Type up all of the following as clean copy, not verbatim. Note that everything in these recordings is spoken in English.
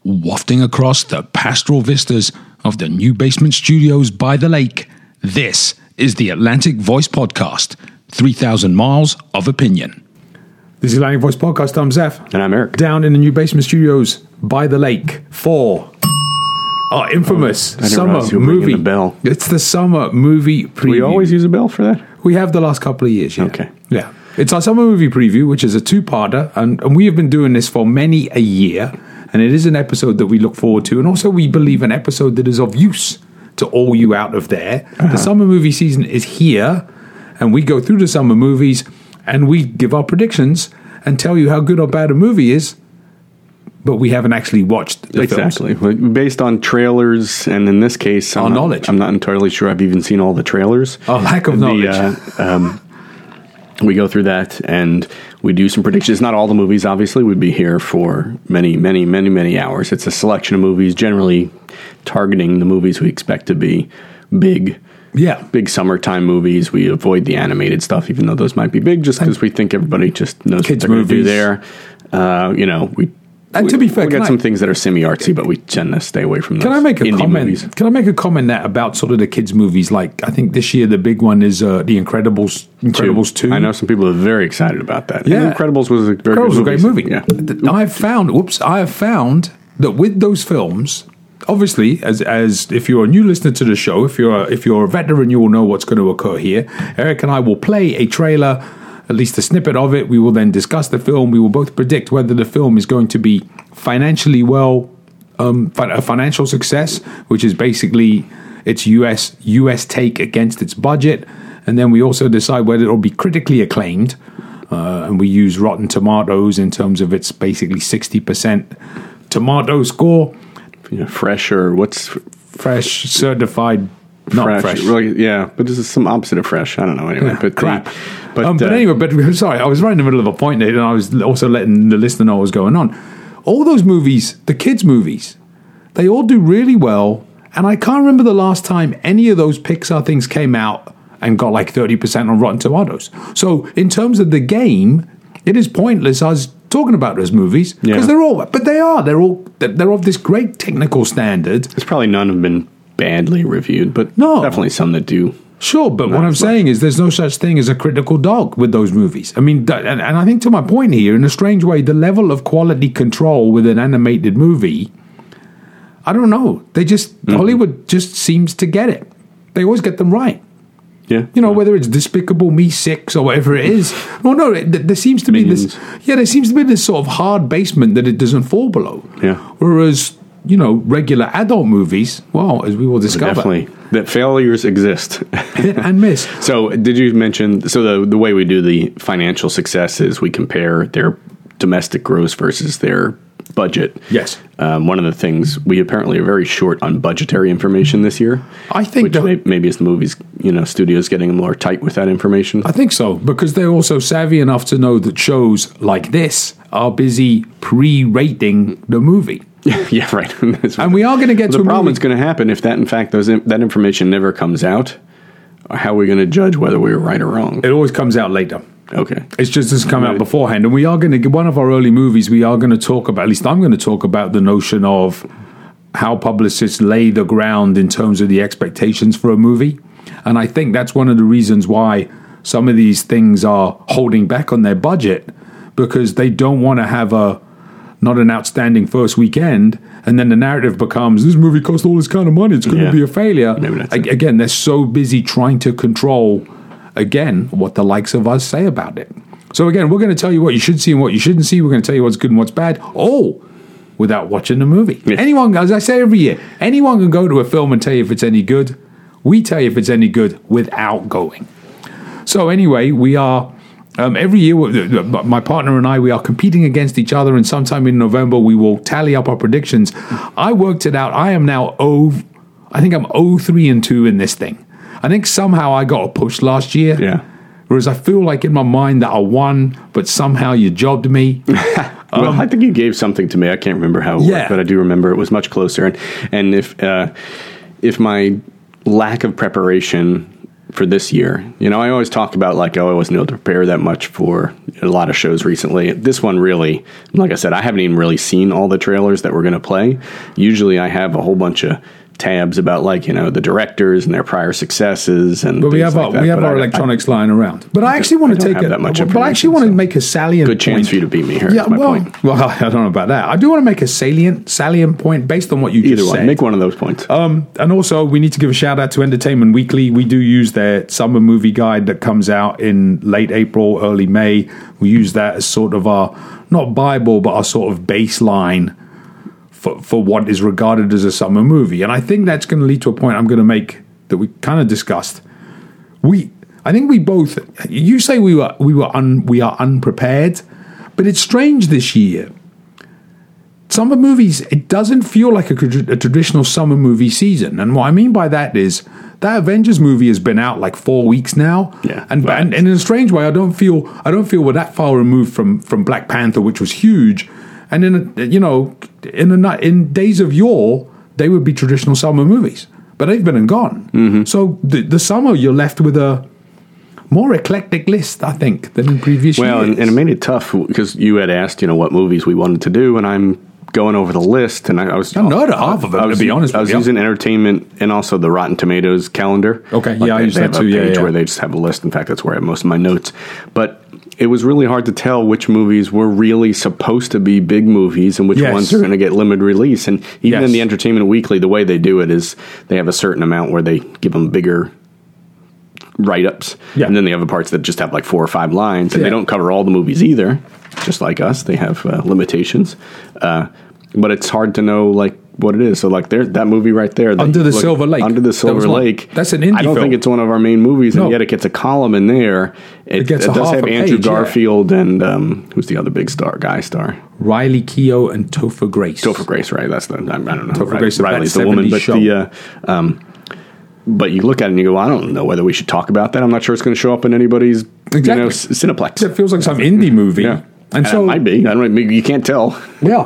Wafting across the pastoral vistas of the new basement studios by the lake, this is the Atlantic Voice Podcast, 3,000 miles of opinion. This is Atlantic Voice Podcast. I'm Zeph. And I'm Eric. Down in the new basement studios by the lake for our infamous summer movie. The bell. It's the summer movie preview. We always use a bell for that? We have the last couple of years, yeah. Okay. Yeah. It's our summer movie preview, which is a two-parter, and we have been doing this for many a year, and it is an episode that we look forward to, and also we believe an episode that is of use to all you out of there. The summer movie season is here, and we go through the summer movies, and we give our predictions and tell you how good or bad a movie is, but we haven't actually watched the films. Exactly. Based on trailers, and in this case, our knowledge. I'm not entirely sure I've even seen all the trailers. Our lack of knowledge. We go through that, and we do some predictions. Not all the movies, obviously. We'd be here for many hours. It's a selection of movies, generally targeting the movies we expect to be big. Yeah. Big summertime movies. We avoid the animated stuff, even though those might be big, just because we think everybody just knows Kids what they're going to do movies. there. And to be fair, we got some things that are semi-artsy, but we tend to stay away from those. Can I make a indie comment? movies. Can I make a comment that about sort of the kids' movies? Like, I think this year the big one is The Incredibles. Incredibles 2. I know some people are very excited about that. Yeah. And Incredibles was a very Incredibles was good a great movie. Yeah. I have found that with those films, obviously, as if you're a new listener to the show, if you're a veteran, you will know what's going to occur here. Eric and I will play a trailer, at least a snippet of it. We will then discuss the film. We will both predict whether the film is going to be financially a financial success, which is basically its US take against its budget. And then we also decide whether it will be critically acclaimed. And we use Rotten Tomatoes in terms of its basically 60% tomato score. Fresh or what's... Fresh, certified... Not fresh. Really, yeah, but this is some opposite of fresh. I don't know. Anyway, but crap. But anyway, sorry, I was right in the middle of a point there, and I was also letting the listener know what was going on. All those movies, the kids' movies, they all do really well, and I can't remember the last time any of those Pixar things came out and got like 30% on Rotten Tomatoes. So in terms of the game, it is pointless us talking about those movies because they're of this great technical standard. There's probably none have been badly reviewed, but definitely some that do. Sure, but what I'm saying is there's no such thing as a critical dog with those movies. I mean, and I think to my point here, in a strange way, the level of quality control with an animated movie, I don't know. They just, Hollywood just seems to get it. They always get them right. Yeah. Whether it's Despicable Me 6 or whatever it is. Well, no, there seems to be Minions. there seems to be this sort of hard basement that it doesn't fall below. Yeah. Whereas, regular adult movies, well, as we will discover. Definitely. That failures exist. Hit and miss. So did you mention, the way we do the financial success is we compare their domestic gross versus their budget. Yes. One of the things, we apparently are very short on budgetary information this year. I think maybe it's the movies, studios getting more tight with that information. I think so, because they're also savvy enough to know that shows like this are busy pre-rating the movie. Yeah, right. And we are going to get to the problem that's going to happen if that, in fact, that information never comes out. How are we going to judge whether we were right or wrong? It always comes out later. Okay. It's just doesn't come out beforehand. And we are going to get one of our early movies. We are going to talk about, at least I'm going to talk about the notion of how publicists lay the ground in terms of the expectations for a movie. And I think that's one of the reasons why some of these things are holding back on their budget, because they don't want to have not an outstanding first weekend, and then the narrative becomes, this movie cost all this kind of money, it's going to be a failure. Again, they're so busy trying to control, again, what the likes of us say about it. So again, we're going to tell you what you should see and what you shouldn't see. We're going to tell you what's good and what's bad, all without watching the movie. Yeah. Anyone, as I say every year, anyone can go to a film and tell you if it's any good. We tell you if it's any good without going. So anyway, we are... every year, my partner and I, we are competing against each other, and sometime in November, we will tally up our predictions. I worked it out. I am now I think I'm 0-3-2 in this thing. I think somehow I got a push last year. Yeah. Whereas I feel like in my mind that I won, but somehow you jobbed me. Well, I think you gave something to me. I can't remember how it worked, but I do remember it was much closer. And if my lack of preparation for this year. You know, I always talk about like, I wasn't able to prepare that much for a lot of shows recently. This one really, like I said, I haven't even really seen all the trailers that we're going to play. Usually I have a whole bunch of tabs about like, you know, the directors and their prior successes, and but we have our electronics lying around. But I actually want to take make a salient good chance point. for you to beat me here. Yeah, my point. Well, I don't know about that. I do want to make a salient point based on what you just said. Make one of those points. And also, we need to give a shout out to Entertainment Weekly. We do use their summer movie guide that comes out in late April, early May. We use that as sort of our, not Bible, but our sort of baseline for what is regarded as a summer movie. And I think that's going to lead to a point I'm going to make that we kind of discussed. I think we both, you say we are unprepared, but it's strange this year. Summer movies, it doesn't feel like a traditional summer movie season. And what I mean by that is that Avengers movie has been out like 4 weeks now. Yeah, and in a strange way, I don't feel we're that far removed from Black Panther, which was huge. And in days of yore, they would be traditional summer movies, but they've been and gone. Mm-hmm. So the summer, you're left with a more eclectic list, I think, than in previous years. Well, and it made it tough because you had asked, what movies we wanted to do, and I'm going over the list, and I was... I know half of them, to be honest with you. I was using Entertainment and also the Rotten Tomatoes calendar. Okay, I use that too. They have a page where they just have a list. In fact, that's where I have most of my notes. But it was really hard to tell which movies were really supposed to be big movies and which ones are going to get limited release. And even in the Entertainment Weekly, the way they do it is they have a certain amount where they give them bigger write-ups. Yeah. And then they have the parts that just have like 4 or 5 lines. And they don't cover all the movies either, just like us. They have limitations. But it's hard to know like what it is. So like there's that movie right there. Under the Silver Lake. Under the Silver Lake. That's an indie film. I don't think it's one of our main movies, and yet it gets a column in there. It does have Andrew Garfield and who's the other big guy star? Riley Keough and Topher Grace. Topher Grace, right? That's the, I don't know. Topher Grace, Riley's the woman, but show. But you look at it and you go, well, I don't know whether we should talk about that. I'm not sure it's going to show up in anybody's Cineplex. It feels like some indie movie. Yeah. And so it might be. I don't know. You can't tell. Yeah.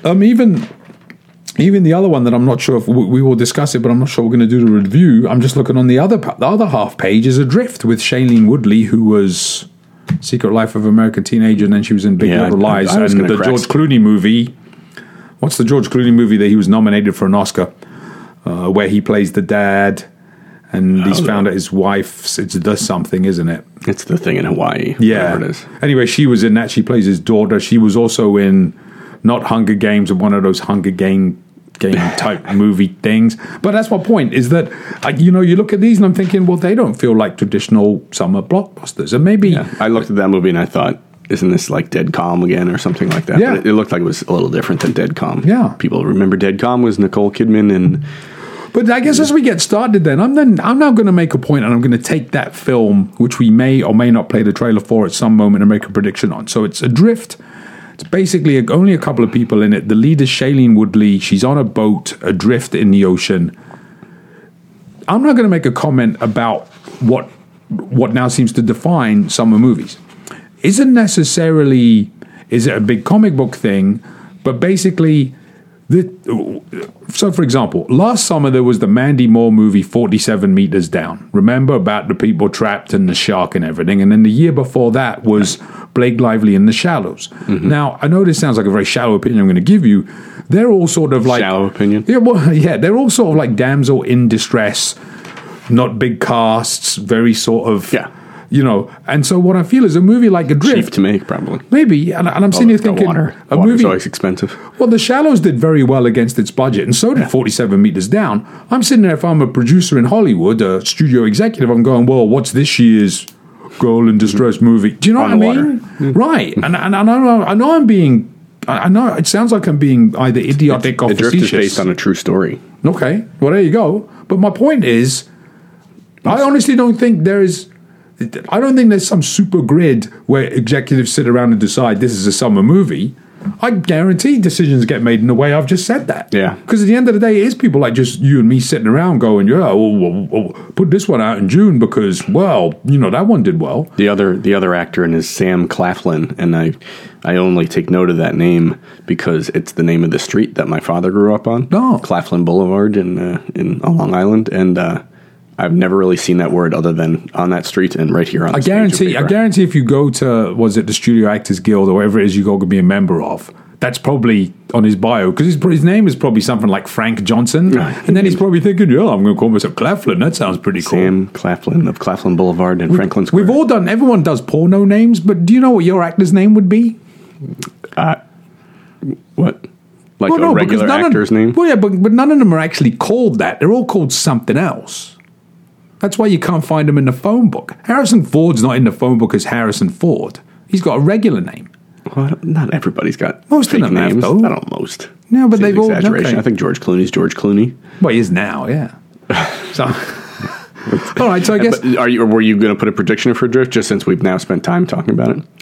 Even the other one that I'm not sure if we will discuss it, but I'm not sure we're going to do the review. I'm just looking on the other half page is Adrift with Shailene Woodley, who was Secret Life of American Teenager, and then she was in Big Little Lies, and the George Clooney movie. What's the George Clooney movie that he was nominated for an Oscar, where he plays the dad, and he's found out his wife's. It's the something, isn't it? It's the thing in Hawaii. Yeah. It is. Anyway, she was in that. She plays his daughter. She was also in not Hunger Games, but one of those Hunger Game type movie things. But that's my point, is that, you look at these and I'm thinking, well, they don't feel like traditional summer blockbusters. And maybe... Yeah. I looked at that movie and I thought, isn't this like Dead Calm again or something like that? Yeah. But it looked like it was a little different than Dead Calm. Yeah. People remember Dead Calm was Nicole Kidman and... But I guess as we get started I'm now going to make a point, and I'm going to take that film, which we may or may not play the trailer for at some moment, and make a prediction on. So it's Adrift. It's basically only a couple of people in it. The lead is Shailene Woodley. She's on a boat adrift in the ocean. I'm not going to make a comment about what now seems to define summer movies. Is it a big comic book thing? But basically... So, for example, last summer there was the Mandy Moore movie 47 Meters Down. Remember, about the people trapped and the shark and everything? And then the year before that was Blake Lively in The Shallows. Mm-hmm. Now, I know this sounds like a very shallow opinion I'm going to give you. They're all sort of like... Shallow opinion? Yeah, they're all sort of like damsel in distress, not big casts, very sort of... Yeah. And so what I feel is a movie like Adrift... Cheap to make, probably. Maybe, and I'm sitting here thinking... Water's movie, always expensive. Well, The Shallows did very well against its budget, and so did 47 Meters Down. I'm sitting there, if I'm a producer in Hollywood, a studio executive, I'm going, well, what's this year's girl in distress movie? Do you know what I mean? Mm-hmm. Right. And I know I'm being... I know it sounds like I'm being either idiotic or facetious. Adrift is based on a true story. Okay, well, there you go. But my point is, I honestly don't think there's some super grid where executives sit around and decide this is a summer movie. I guarantee decisions get made in the way I've just said that. Yeah. Because at the end of the day, it is people like just you and me sitting around going, yeah, well, put this one out in June because, that one did well. The other actor in is Sam Claflin, and I only take note of that name because it's the name of the street that my father grew up on. Oh. Claflin Boulevard on Long Island, and I've never really seen that word other than on that street and right here on the stage. I guarantee if you go to, was it the Studio Actors Guild or whatever it is you go to be a member of, that's probably on his bio, because his name is probably something like Frank Johnson. And then he's probably thinking, yeah, I'm going to call myself Claflin. That sounds pretty cool. Sam Claflin of Claflin Boulevard and Franklin Square. Everyone does porno names, but do you know what your actor's name would be? What? Like a regular actor's name? Well, yeah, but none of them are actually called that. They're all called something else. That's why you can't find them in the phone book. Harrison Ford's not in the phone book as Harrison Ford. He's got a regular name. Well, not everybody's got most fake of them names. have, though. Not almost. No, but Seems they've all... exaggeration. Okay. I think George Clooney's George Clooney. Well, he is now, yeah. So... All right, so I guess... But were you going to put a prediction for Drift, just since we've now spent time talking about it?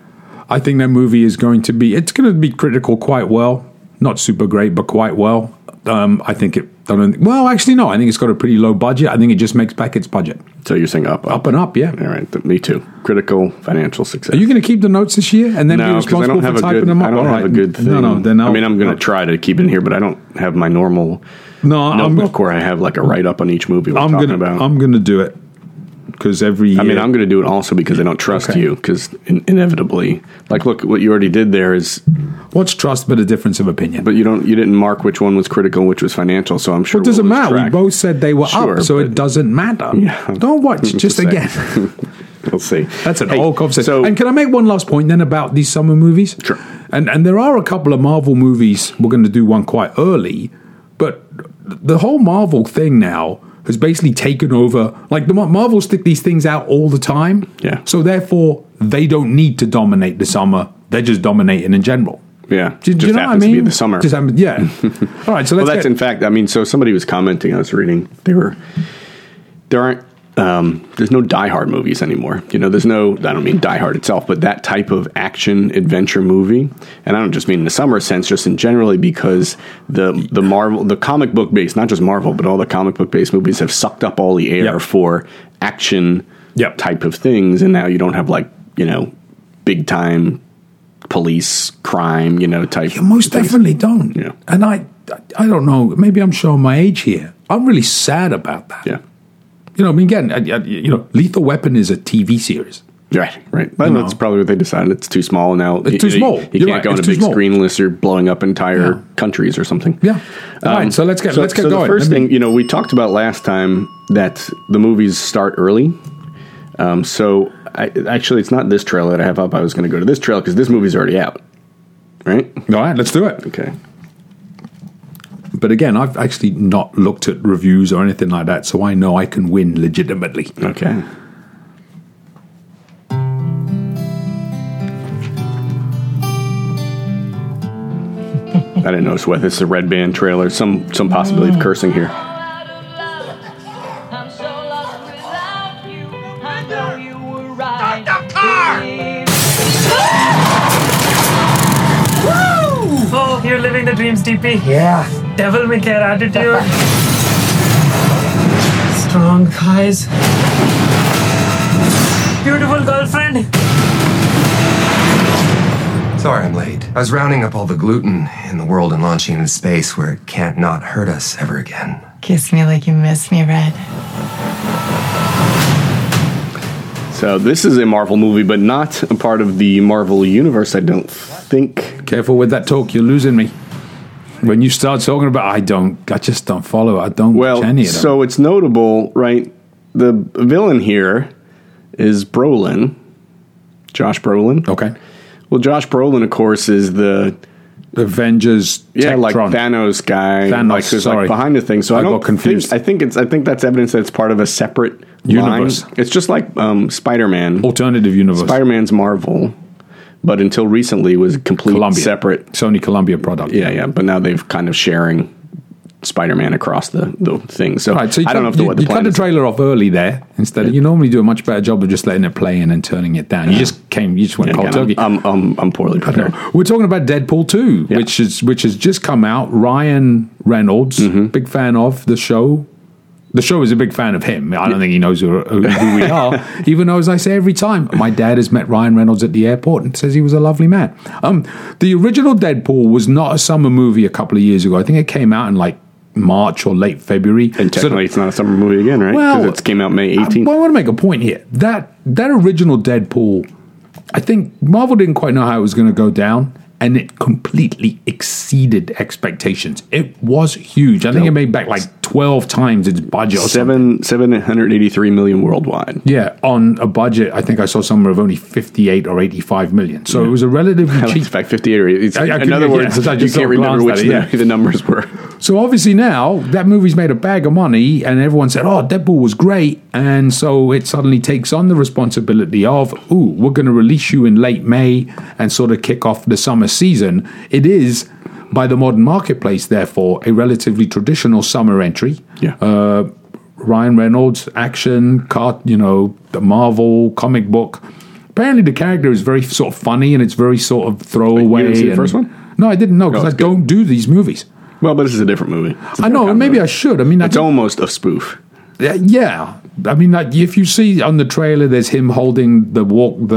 I think that movie is going to be... It's going to be critical quite well. Not super great, but quite well. I think it... Well, actually, no. I think it's got a pretty low budget. I think it just makes back its budget. So you're saying up. Up and up, yeah. All right, me too. Critical financial success. Are you going to keep the notes this year and then be responsible for typing them up? I don't have a good thing. No, then I mean, I'm going to try to keep it in here, but I don't have my normal notebook where I have like a write-up on each movie we're talking about. I'm going to do it. Because every year... I mean, I'm going to do it also because I don't trust you. Because inevitably, like, look, what you already did there is... What's trust but a difference of opinion? But you didn't mark which one was critical and which was financial, so I'm sure... It doesn't matter. We both said they were up, so it doesn't matter. Yeah, don't watch, just again. We'll see. That's an whole conversation. So, and can I make one last point then about these summer movies? Sure. And there are a couple of Marvel movies. We're going to do one quite early, but the whole Marvel thing now has basically taken over. Like, the Marvel stick these things out all the time. Yeah. So therefore, they don't need to dominate the summer. They're just dominating in general. Yeah. Do you know what I mean? To be the summer. Yeah. All right. So let's in fact, I mean, so somebody was commenting, I was reading, there aren't, there's no Die Hard movies anymore. You know, there's no, I don't mean Die Hard itself, but that type of action adventure movie. And I don't just mean in the summer sense, just in generally, because the comic book based, not just Marvel, but all the comic book based movies have sucked up all the air for action type of things. And now you don't have, like, you know, big time police crime, you know, type. You most things. Definitely don't. Yeah. And I don't know, maybe I'm showing my age here. I'm really sad about that. Yeah. You know, I mean, again, Lethal Weapon is a TV series. Right. But that's probably what they decided. It's too small now. It's too small. You can't go on a big screen unless you're blowing up entire countries or something. Yeah. All right, so let's get going. The first thing, you know, we talked about last time that the movies start early. Actually, it's not this trailer that I have up. I was going to go to this trailer because this movie's already out. Right? All right, let's do it. Okay. But again, I've actually not looked at reviews or anything like that, so I know I can win legitimately. Okay. I didn't notice whether this is a Red Band trailer. Some possibility of cursing here. Oh, you're living the dreams, DP. Yeah. Devil may care attitude. Strong thighs. Beautiful girlfriend. Sorry I'm late. I was rounding up all the gluten in the world and launching into space where it can't not hurt us ever again. Kiss me like you miss me, Red. So this is a Marvel movie, but not a part of the Marvel universe, I don't think. Careful with that talk. You're losing me. When you start talking about, I just don't follow. I don't watch any of them. So it's notable, right? The villain here is Brolin, Josh Brolin. Okay. Well, Josh Brolin, of course, is the Avengers, like Thanos guy, who's like behind the thing. So I got confused. I think that's evidence that it's part of a separate universe. Line. It's just like Spider-Man, alternative universe. Spider-Man's Marvel, but until recently was complete separate Sony Columbia product. Yeah. But now they've kind of sharing Spider-Man across the thing. So, right, so I don't know if the you cut the trailer off early there instead. You normally do a much better job of just letting it play and then turning it down. You just went cold turkey. I'm poorly prepared. We're talking about Deadpool 2, which has just come out. Ryan Reynolds, big fan of the show. The show is a big fan of him. I don't think he knows who we are, even though, as I say every time, my dad has met Ryan Reynolds at the airport and says he was a lovely man. The original Deadpool was not a summer movie a couple of years ago. I think it came out in like March or late February. And technically, it's not a summer movie again, right? Well, Because it came out May 18th. I want to make a point here. That original Deadpool, I think Marvel didn't quite know how it was going to go down, and it completely exceeded expectations. It was huge. I think it made back like 12 times its budget. Or something. 783 million worldwide. Yeah, on a budget, I think I saw somewhere of only 58 or 85 million. So it was a relatively I like cheap. the fact 58. In other yeah, words, I you just can't sort of remember glanced which at it, the numbers were. So obviously now that movie's made a bag of money, and everyone said, "Oh, Deadpool was great," and so it suddenly takes on the responsibility of, "Ooh, we're going to release you in late May and sort of kick off the summer season." It is, by the modern marketplace, therefore, a relatively traditional summer entry. Yeah. Ryan Reynolds, action, the Marvel comic book. Apparently, the character is very sort of funny, and it's very sort of throwaway. You didn't see the first one? No, I didn't know, because I don't do these movies. Well, but this is a different movie. I know, and maybe I should. I mean, It's almost a spoof. yeah. I mean, like, if you see on the trailer, there's him holding the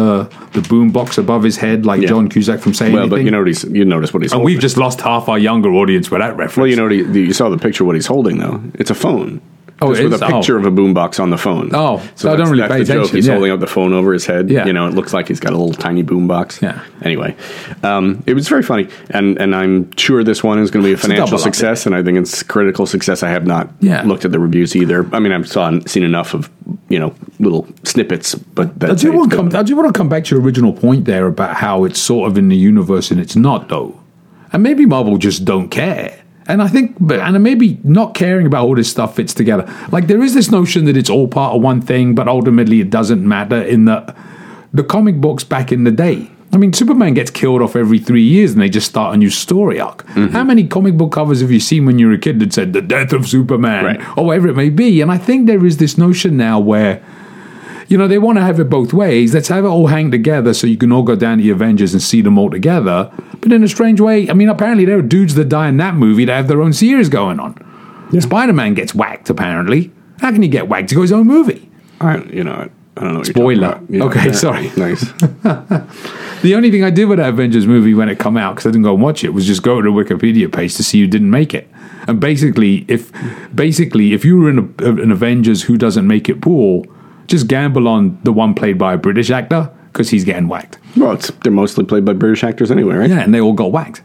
boom box above his head, like John Cusack from Say Well, Anything. but you notice what he's And holding. we've just lost half our younger audience with that reference. Well, you saw the picture of what he's holding, though. It's a phone. Oh, Just it with is? a picture of a boombox on the phone. Oh, so I that's, don't really that's pay the joke. attention, He's yeah. holding up the phone over his head. Yeah. It looks like he's got a little tiny boombox. Yeah. Anyway, it was very funny, and I'm sure this one is going to be a financial double up, success, and I think it's critical success. I have not Yeah. looked at the reviews either. I mean, I've seen enough of little snippets, but I that's do want to come back to your original point there about how it's sort of in the universe and it's not, though. And maybe Marvel just don't care. And I think, and maybe not caring about all this stuff fits together. Like, there is this notion that it's all part of one thing, but ultimately it doesn't matter in the comic books back in the day. I mean, Superman gets killed off every 3 years and they just start a new story arc. Mm-hmm. How many comic book covers have you seen when you were a kid that said, "The death of Superman," right, or whatever it may be? And I think there is this notion now where, they want to have it both ways. Let's have it all hang together so you can all go down to the Avengers and see them all together. But in a strange way, I mean, apparently there are dudes that die in that movie that have their own series going on. Yeah. Spider-Man gets whacked, apparently. How can he get whacked? He got his own movie. I don't know what Spoiler. you're talking about. Okay, sorry. Nice. The only thing I did with that Avengers movie when it come out, because I didn't go and watch it, was just go to the Wikipedia page to see who didn't make it. And basically, if you were in an Avengers who doesn't make it pool, just gamble on the one played by a British actor, because he's getting whacked. Well, they're mostly played by British actors anyway, right? Yeah, and they all got whacked.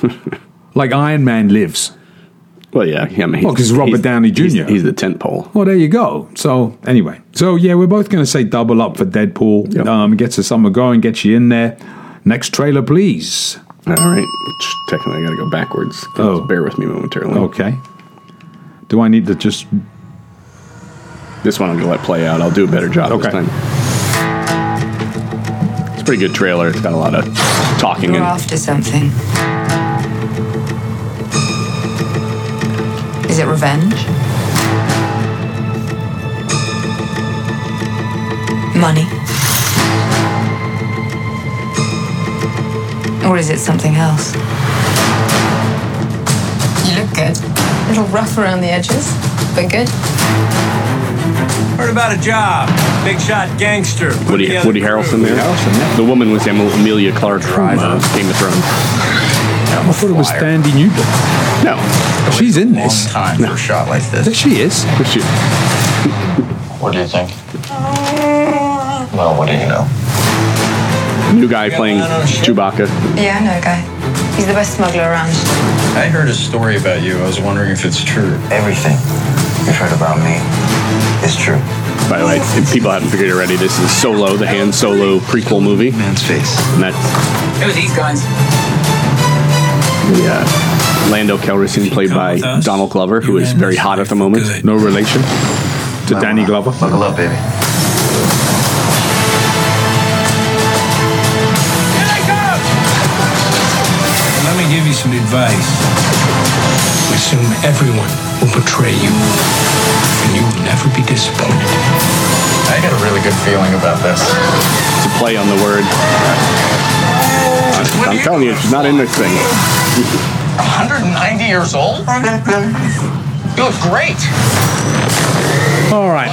Like Iron Man lives. Well, yeah. I mean, because Robert Downey Jr. He's the tent pole. Well, there you go. So, anyway. So, yeah, we're both going to say double up for Deadpool. Yep. Gets the summer going, gets you in there. Next trailer, please. All right. Which technically I got to go backwards. So bear with me momentarily. Okay. Do I need to just... This one I'm going to let play out. I'll do a better job this time. It's a pretty good trailer. It's got a lot of talking. You're after something. Is it revenge? Money? Or is it something else? You look good. A little rough around the edges, but good. Heard about a job. Big shot gangster. Woody Harrelson there. The woman was Emilia Clarke from Game of Thrones. I thought it was Thandie Newton. No. She's in this. Long time for a shot like this. She is. What do you think? Well, what do you know? New guy playing Chewbacca. Yeah, I know a guy. He's the best smuggler around. I heard a story about you. I was wondering if it's true. Everything you've heard about me is true. By the way, if people haven't figured it already, this is Solo, the Han Solo prequel movie. Man's face. And that's Who are these guys? Lando Calrissian, played by Donald Glover, who is very hot at the moment. Good. No relation to Danny Glover. Buckle up, baby. Let me give you some advice. Assume everyone will betray you, and you will never be disappointed. I got a really good feeling about this. It's a play on the word. I'm telling you, she's not in this thing. 190 years old? You look great. All right.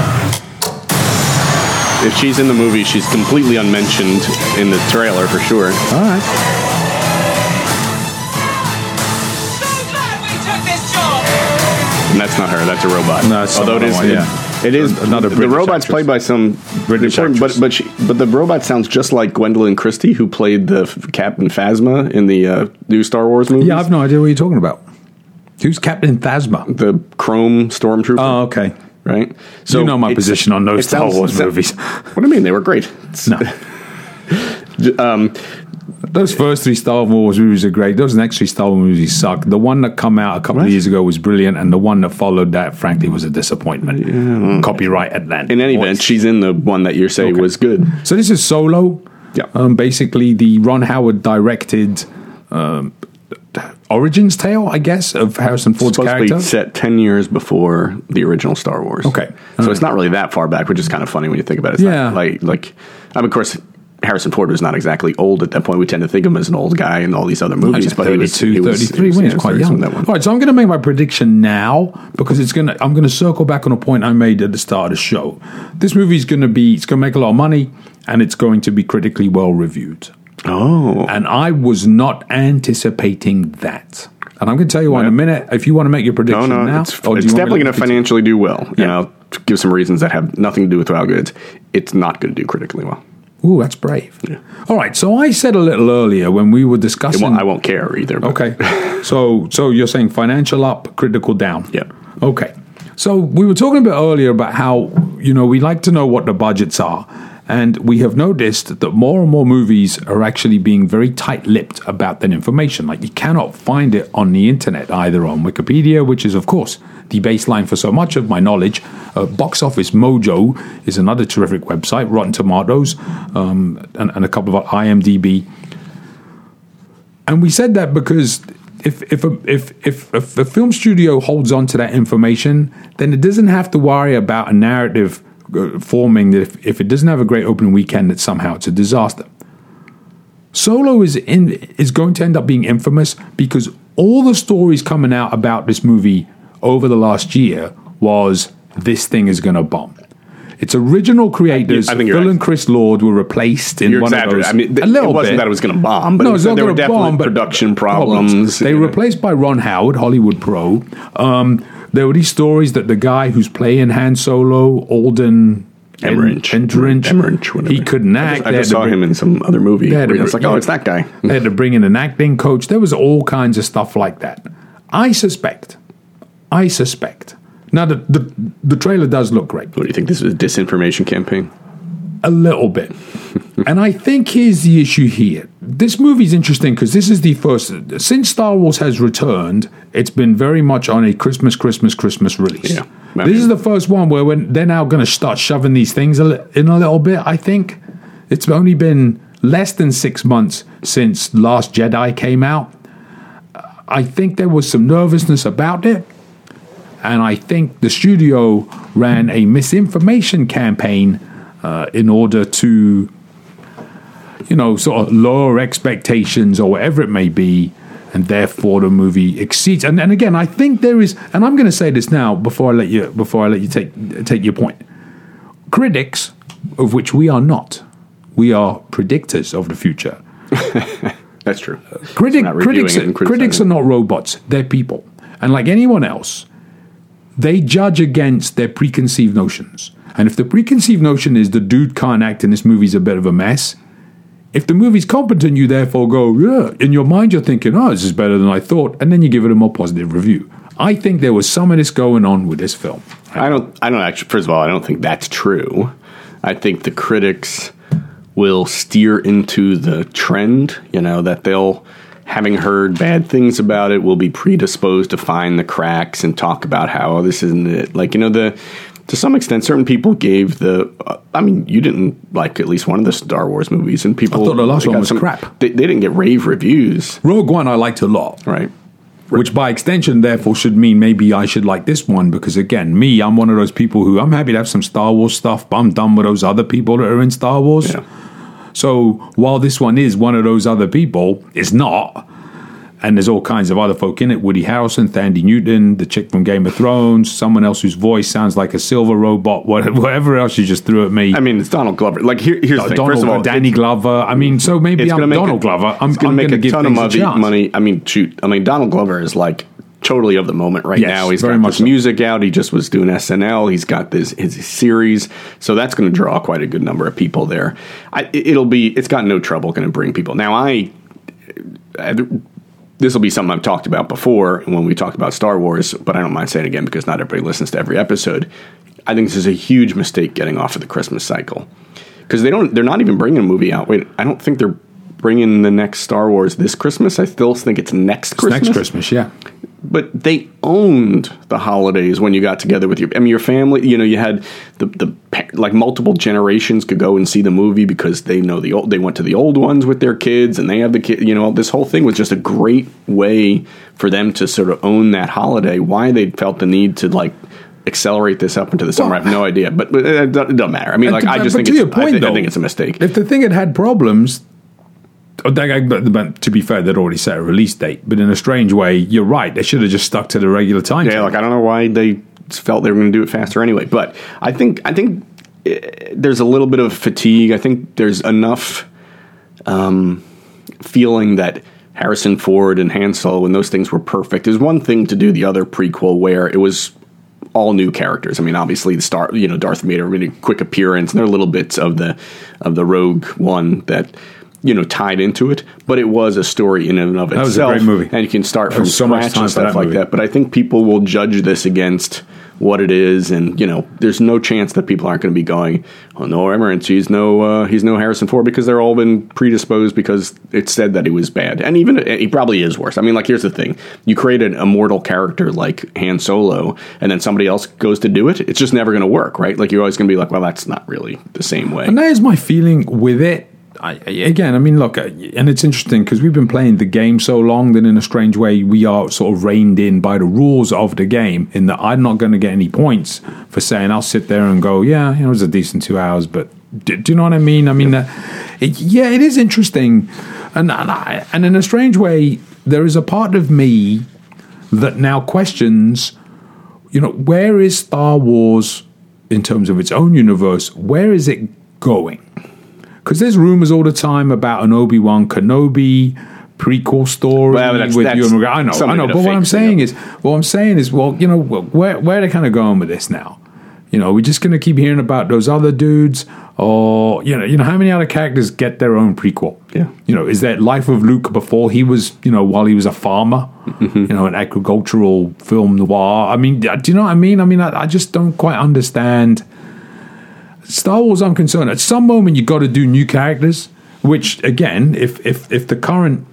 If she's in the movie, she's completely unmentioned in the trailer for sure. All right. So glad we took this job. And that's not her. That's a robot. No, it's although it is another the British robot's actress. played by some British actress. but the robot sounds just like Gwendolyn Christie, who played the Captain Phasma in the new Star Wars movies. Yeah, I've no idea what you're talking about. Who's Captain Phasma? The Chrome Stormtrooper. Oh, okay. Right. So you know my position on those Star Wars movies. What do you mean? They were great. No. Those first 3 Star Wars movies are great. Those next 3 Star Wars movies suck. The one that come out a couple of years ago was brilliant, and the one that followed that, frankly, was a disappointment. Yeah. Copyright Atlantic. In any event, she's in the one that you say was good. So this is Solo. Yeah. Basically, the Ron Howard directed origins tale, I guess, of Harrison Ford's character. Supposed to be set 10 years before the original Star Wars. Okay. So it's not really that far back, which is kind of funny when you think about it. It's not like of course, Harrison Ford was not exactly old at that point. We tend to think of him as an old guy in all these other movies, but 32, 33 when he was quite young. All right, so I'm going to make my prediction now because I'm going to circle back on a point I made at the start of the show. This movie is going to make a lot of money, and it's going to be critically well reviewed. Oh, and I was not anticipating that. And I'm going to tell you why in a minute. If you want to make your prediction now, it's definitely going to financially do well. Yeah. And I'll give some reasons that have nothing to do with how good it's not going to do critically well. Ooh, that's brave. Yeah. All right, so I said a little earlier when we were discussing... I won't care either. But. Okay, so you're saying financial up, critical down. Yeah. Okay, so we were talking a bit earlier about how, we like to know what the budgets are. And we have noticed that more and more movies are actually being very tight-lipped about that information. Like, you cannot find it on the internet, either on Wikipedia, which is, of course, the baseline for so much of my knowledge. Box Office Mojo is another terrific website, Rotten Tomatoes, and a couple of IMDb. And we said that because if a film studio holds on to that information, then it doesn't have to worry about a narrative forming that if it doesn't have a great opening weekend, that somehow it's a disaster. Solo is going to end up being infamous because all the stories coming out about this movie over the last year was this thing is going to bomb. Its original creators, Phil and Chris Lord, were replaced in one of those. I mean, it wasn't that it was going to bomb, but there were definitely production problems. They were replaced by Ron Howard, Hollywood Pro. There were these stories that the guy who's playing Han Solo, Alden Ehrenreich, he couldn't act. I just saw him in some other movie. It's like, it's that guy. They had to bring in an acting coach. There was all kinds of stuff like that. I suspect. Now, the trailer does look great. What do you think? This is a disinformation campaign? A little bit. And I think here's the issue here. This movie's interesting because this is the first... Since Star Wars has returned, it's been very much on a Christmas release. Yeah. This is the first one where they're now going to start shoving these things in a little bit, I think. It's only been less than 6 months since Last Jedi came out. I think there was some nervousness about it. And I think the studio ran a misinformation campaign in order to, sort of lower expectations or whatever it may be, and therefore the movie exceeds. And again, I think there is, and I'm going to say this now before I let you take your point. Critics, of which we are not, we are predictors of the future. That's true. Critics are not robots; they're people, and like anyone else, they judge against their preconceived notions. And if the preconceived notion is the dude can't act and this movie's a bit of a mess, if the movie's competent, you therefore go, yeah. In your mind, you're thinking, this is better than I thought. And then you give it a more positive review. I think there was some of this going on with this film. I don't actually, first of all, I don't think that's true. I think the critics will steer into the trend, that they'll, having heard bad things about it, will be predisposed to find the cracks and talk about how this isn't it. To some extent, certain people gave you didn't like at least one of the Star Wars movies, and people... I thought the last one was crap. They didn't get rave reviews. Rogue One I liked a lot. Right. Which by extension, therefore, should mean maybe I should like this one, because again, I'm one of those people who, I'm happy to have some Star Wars stuff, but I'm done with those other people that are in Star Wars. Yeah. So while this one is one of those other people, it's not. And there's all kinds of other folk in it. Woody Harrelson, Thandie Newton, the chick from Game of Thrones, someone else whose voice sounds like a silver robot, whatever else you just threw at me. I mean, it's Donald Glover. Here's the thing. First of all, Danny Glover. I mean, so maybe I'm Donald Glover. I'm going to give a ton of money. I mean, shoot. I mean, Donald Glover is like totally of the moment right now. He's got his music out. He just was doing SNL. He's got his series. So that's going to draw quite a good number of people there. It's got no trouble going to bring people. Now, this will be something I've talked about before when we talked about Star Wars, but I don't mind saying it again because not everybody listens to every episode. I think this is a huge mistake getting off of the Christmas cycle because they're not even bringing a movie out. Wait, I don't think they're bringing the next Star Wars this Christmas. I still think it's next Christmas. Next Christmas, yeah. But they owned the holidays when you got together with your family. You know, you had the like multiple generations could go and see the movie because they know they went to the old ones with their kids and they have the kid. You know, this whole thing was just a great way for them to sort of own that holiday. Why they felt the need to like accelerate this up into the summer, I have no idea. But it doesn't matter. I mean, like I just think I think it's a mistake. If the thing had problems. To be fair, they'd already set a release date, but in a strange way, you're right. They should have just stuck to the regular time. Yeah, like I don't know why they felt they were going to do it faster anyway. But I think there's a little bit of fatigue. I think there's enough feeling that Harrison Ford and Han Solo and those things were perfect. There's one thing to do the other prequel where it was all new characters. I mean, obviously Darth Vader made a quick appearance, and there are little bits of the Rogue One that tied into it, but it was a story in and of itself. That was a great movie. And you can start from scratch and stuff like that. But I think people will judge this against what it is, and there's no chance that people aren't going to be going, "Oh no, Emirates, he's no Harrison Ford," because they're all been predisposed because it said that he was bad, and even he probably is worse. I mean, like here's the thing: you create an immortal character like Han Solo, and then somebody else goes to do it. It's just never going to work, right? Like you're always going to be like, "Well, that's not really the same way." And that is my feeling with it. Again, I mean, look, and it's interesting because we've been playing the game so long that in a strange way we are sort of reined in by the rules of the game in that I'm not going to get any points for saying I'll sit there and go, yeah, it was a decent 2 hours, but do you know what I mean? I mean, it is interesting. And in a strange way, there is a part of me that now questions, where is Star Wars in terms of its own universe? Where is it going? Because there's rumors all the time about an Obi-Wan Kenobi prequel story with Ewan McGregor. I know. But what I'm saying is, where are they kind of going with this now? We're just going to keep hearing about those other dudes, or how many other characters get their own prequel? Yeah. Is that Life of Luke before he was, while he was a farmer, an agricultural film noir? I mean, do you know what I mean? I mean, I just don't quite understand. Star Wars, I'm concerned. At some moment, you got to do new characters. Which, again, if the current,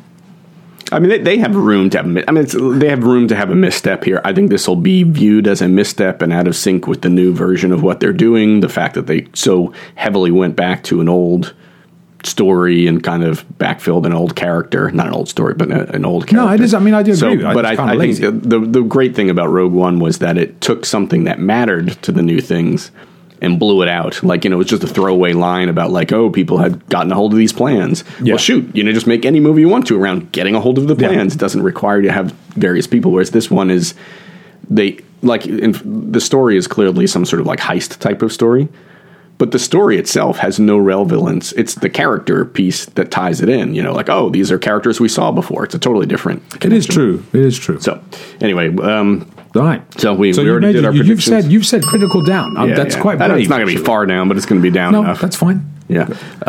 I mean, they have room to have. They have room to have a misstep here. I think this will be viewed as a misstep and out of sync with the new version of what they're doing. The fact that they so heavily went back to an old story and kind of backfilled an old character, not an old story, but an old character. No, it is. I mean, I do agree. But I think the great thing about Rogue One was that it took something that mattered to the new things and blew it out. Like, it was just a throwaway line about like, oh, people had gotten a hold of these plans. Yeah. Well, shoot, just make any movie you want to around getting a hold of the plans. Yeah. It doesn't require you to have various people, whereas this one is, the story is clearly some sort of like heist type of story, but the story itself has no relevance. It's the character piece that ties it in, like, oh, these are characters we saw before. It's a totally different connection. It is true. So anyway, right. So we already did our predictions. You've said critical down. That's quite brave. It's not going to be far down, but it's going to be down enough. That's fine. Yeah.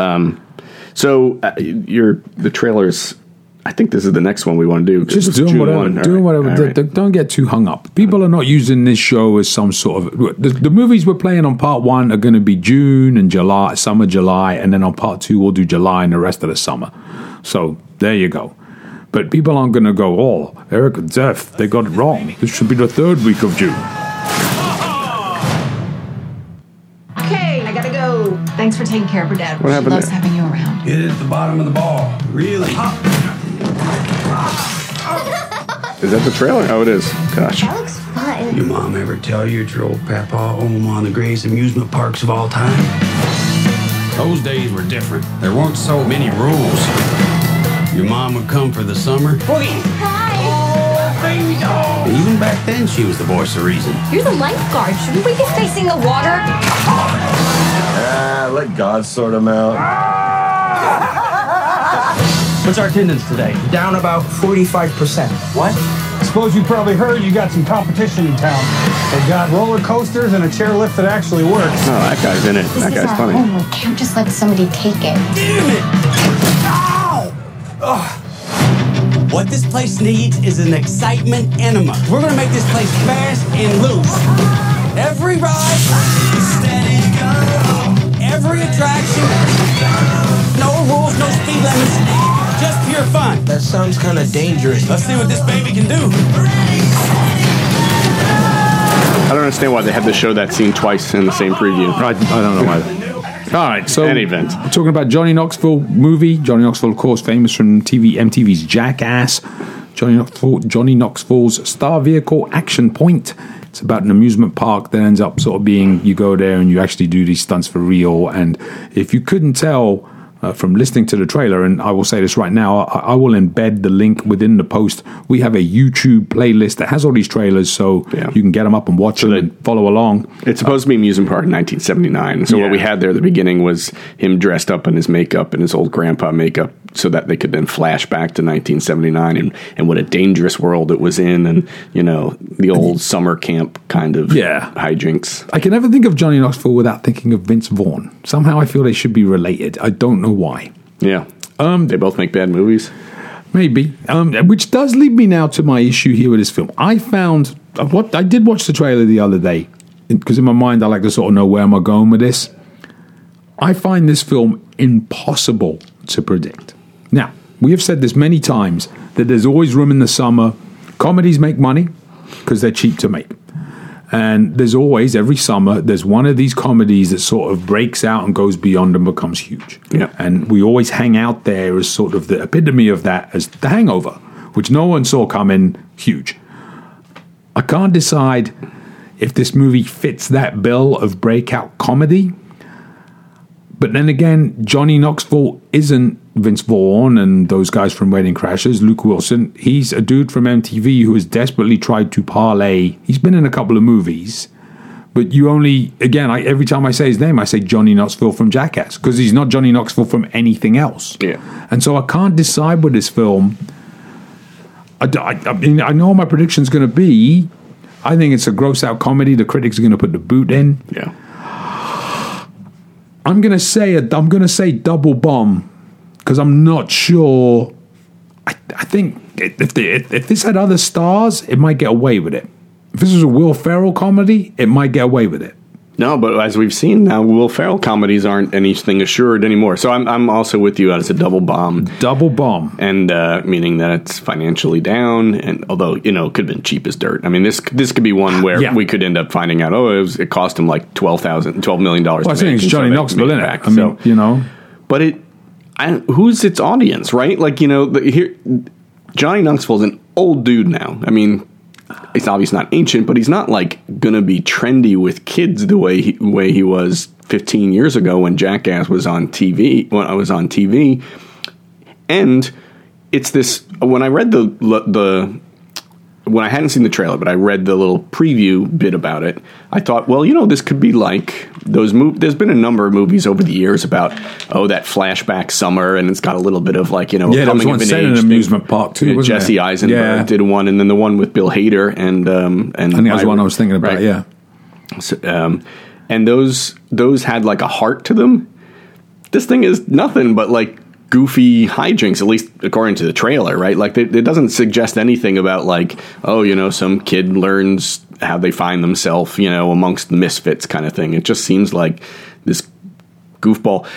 So the trailers. I think this is the next one we want to do. Just doing whatever. Right. Don't get too hung up. People are not using this show as some sort of. The movies we're playing on part 1 are going to be June and July, summer, July, and then on part 2 we'll do July and the rest of the summer. So there you go. But people aren't going to go, oh, Eric and Zeph, they got it wrong. This should be the 3rd week of June. Okay, I gotta go. Thanks for taking care of her dad. What happened? She loves having you around. Hit it at the bottom of the ball. Really? Is that the trailer? Oh, it is. Gosh. That looks fun. Your mom ever tell you it's your old papa home on the greatest amusement parks of all time? Those days were different. There weren't so many rules. Your mom would come for the summer. Boogie! Hi! Oh, baby doll! Even back then, she was the voice of reason. You're the lifeguard. Shouldn't we be facing the water? Let God sort them out. What's our attendance today? Down about 45%. What? Suppose you probably heard you got some competition in town. They've got roller coasters and a chairlift that actually works. Oh, that guy's in it. That This is guy's our funny. home. We can't just let somebody take it. Damn it! Ow! Ugh. What this place needs is an excitement enema. We're gonna make this place fast and loose. Every ride, every attraction, no rules, no speed limits, just pure fun. That sounds kind of dangerous. Let's see what this baby can do. I don't understand why they had to show that scene twice in the same preview. I don't know either. All right, so Any event. we're talking about Johnny Knoxville movie. Johnny Knoxville, of course, famous from MTV's Jackass. Johnny Knoxville's star vehicle, Action Point. It's about an amusement park that ends up sort of being, you go there and you actually do these stunts for real. And if you couldn't tell from listening to the trailer, and I will say this right now, I will embed the link within the post. We have a YouTube playlist that has all these trailers, so you can get them up and watch them and follow along. It's supposed to be amusement park in 1979. So what we had there at the beginning was him dressed up in his makeup and his old grandpa makeup, so that they could then flash back to 1979 and what a dangerous world it was in, and the old summer camp kind of hijinks. I can never think of Johnny Knoxville without thinking of Vince Vaughn. Somehow I feel they should be related. I don't know why. Yeah. They both make bad movies. Maybe. Which does lead me now to my issue here with this film. I did watch the trailer the other day, because in my mind I like to sort of know where am I going with this. I find this film impossible to predict. Now, we have said this many times, that there's always room in the summer. Comedies make money because they're cheap to make. And there's always, every summer, there's one of these comedies that sort of breaks out and goes beyond and becomes huge. Yeah. And we always hang out there as sort of the epitome of that as The Hangover, which no one saw coming, huge. I can't decide if this movie fits that bill of breakout comedy. But then again, Johnny Knoxville isn't Vince Vaughn and those guys from Wedding Crashers, Luke Wilson. He's a dude from MTV who has desperately tried to parlay. He's been in a couple of movies, but you only, again, every time I say his name, I say Johnny Knoxville from Jackass, because he's not Johnny Knoxville from anything else. Yeah. And so I can't decide with this film. I mean, I know what my prediction's going to be. I think it's a gross-out comedy. The critics are going to put the boot in. Yeah. I'm gonna say double bomb, because I'm not sure. I think if this had other stars, it might get away with it. If this was a Will Ferrell comedy, it might get away with it. No, but as we've seen now, Will Ferrell comedies aren't anything assured anymore. So I'm also with you as a double bomb. Double bomb. And meaning that it's financially down, and although, it could have been cheap as dirt. I mean, this could be one where we could end up finding out, it cost him like $12 million. Well, I think it's Johnny Knoxville in it. I mean, But who's its audience, right? Like, here, Johnny Knoxville's an old dude now. I mean, he's obviously not ancient, but he's not like gonna be trendy with kids the way he was 15 years ago when Jackass was on TV. When I was on TV, and it's this. When I read when I hadn't seen the trailer, but I read the little preview bit about it, I thought, well, this could be like those movies. There's been a number of movies over the years about that flashback summer, and it's got a little bit of like there was one set in an amusement park too. Wasn't Jesse Eisenberg did one, and then the one with Bill Hader and I think that was one I was thinking about. Right? Yeah, so, and those had like a heart to them. This thing is nothing but like goofy hijinks, at least according to the trailer, right? Like it doesn't suggest anything about like, some kid learns how they find themselves, amongst the misfits kind of thing. It just seems like this goofball.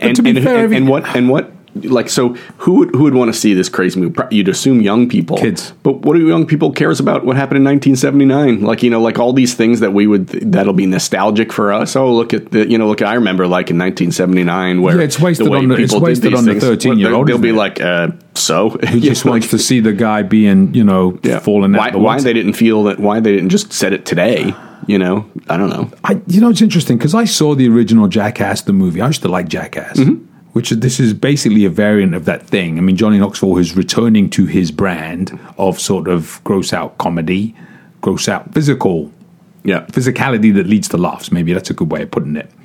And what like, so who would want to see this crazy movie? You'd assume young people, kids. But what do young people cares about? What happened in 1979? Like, like all these things that'll be nostalgic for us. Oh, look at I remember like in 1979 where it's wasted on the 13-year-old. They'll be like, so who just wants to see the guy being, falling out. Why they didn't just set it today? I don't know. It's interesting because I saw the original Jackass, the movie. I used to like Jackass. Mm-hmm. This is basically a variant of that thing. I mean, Johnny Knoxville is returning to his brand of sort of gross-out comedy, gross-out physicality that leads to laughs. Maybe that's a good way of putting it.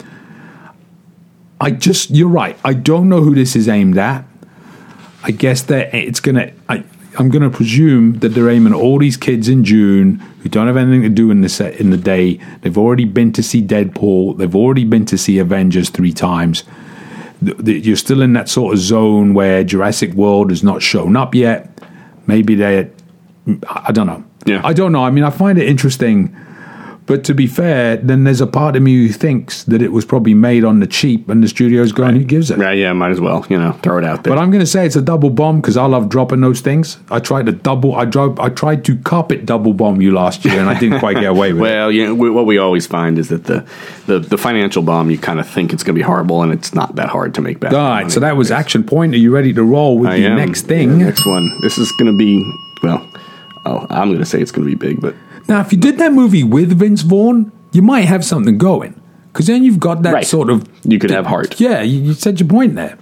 You're right. I don't know who this is aimed at. I guess that it's going to... I'm going to presume that they're aiming at all these kids in June who don't have anything to do in the day. They've already been to see Deadpool. They've already been to see Avengers 3 times. You're still in that sort of zone where Jurassic World has not shown up yet. Maybe I don't know. Yeah. I don't know. I mean, I find it interesting. But to be fair, then there's a part of me who thinks that it was probably made on the cheap and the studio's going, who gives it? Right, yeah, might as well, throw it out there. But I'm going to say it's a double bomb because I love dropping those things. I tried to carpet double bomb you last year and I didn't quite get away with it. Well, what we always find is that the financial bomb, you kind of think it's going to be horrible and it's not that hard to make back. All right, so that was Action Point. Are you ready to roll with the next thing? The next one. This is going to be, I'm going to say it's going to be big, but... Now, if you did that movie with Vince Vaughn, you might have something going. Because then you've got that sort of... You could have heart. Yeah, you said your point there.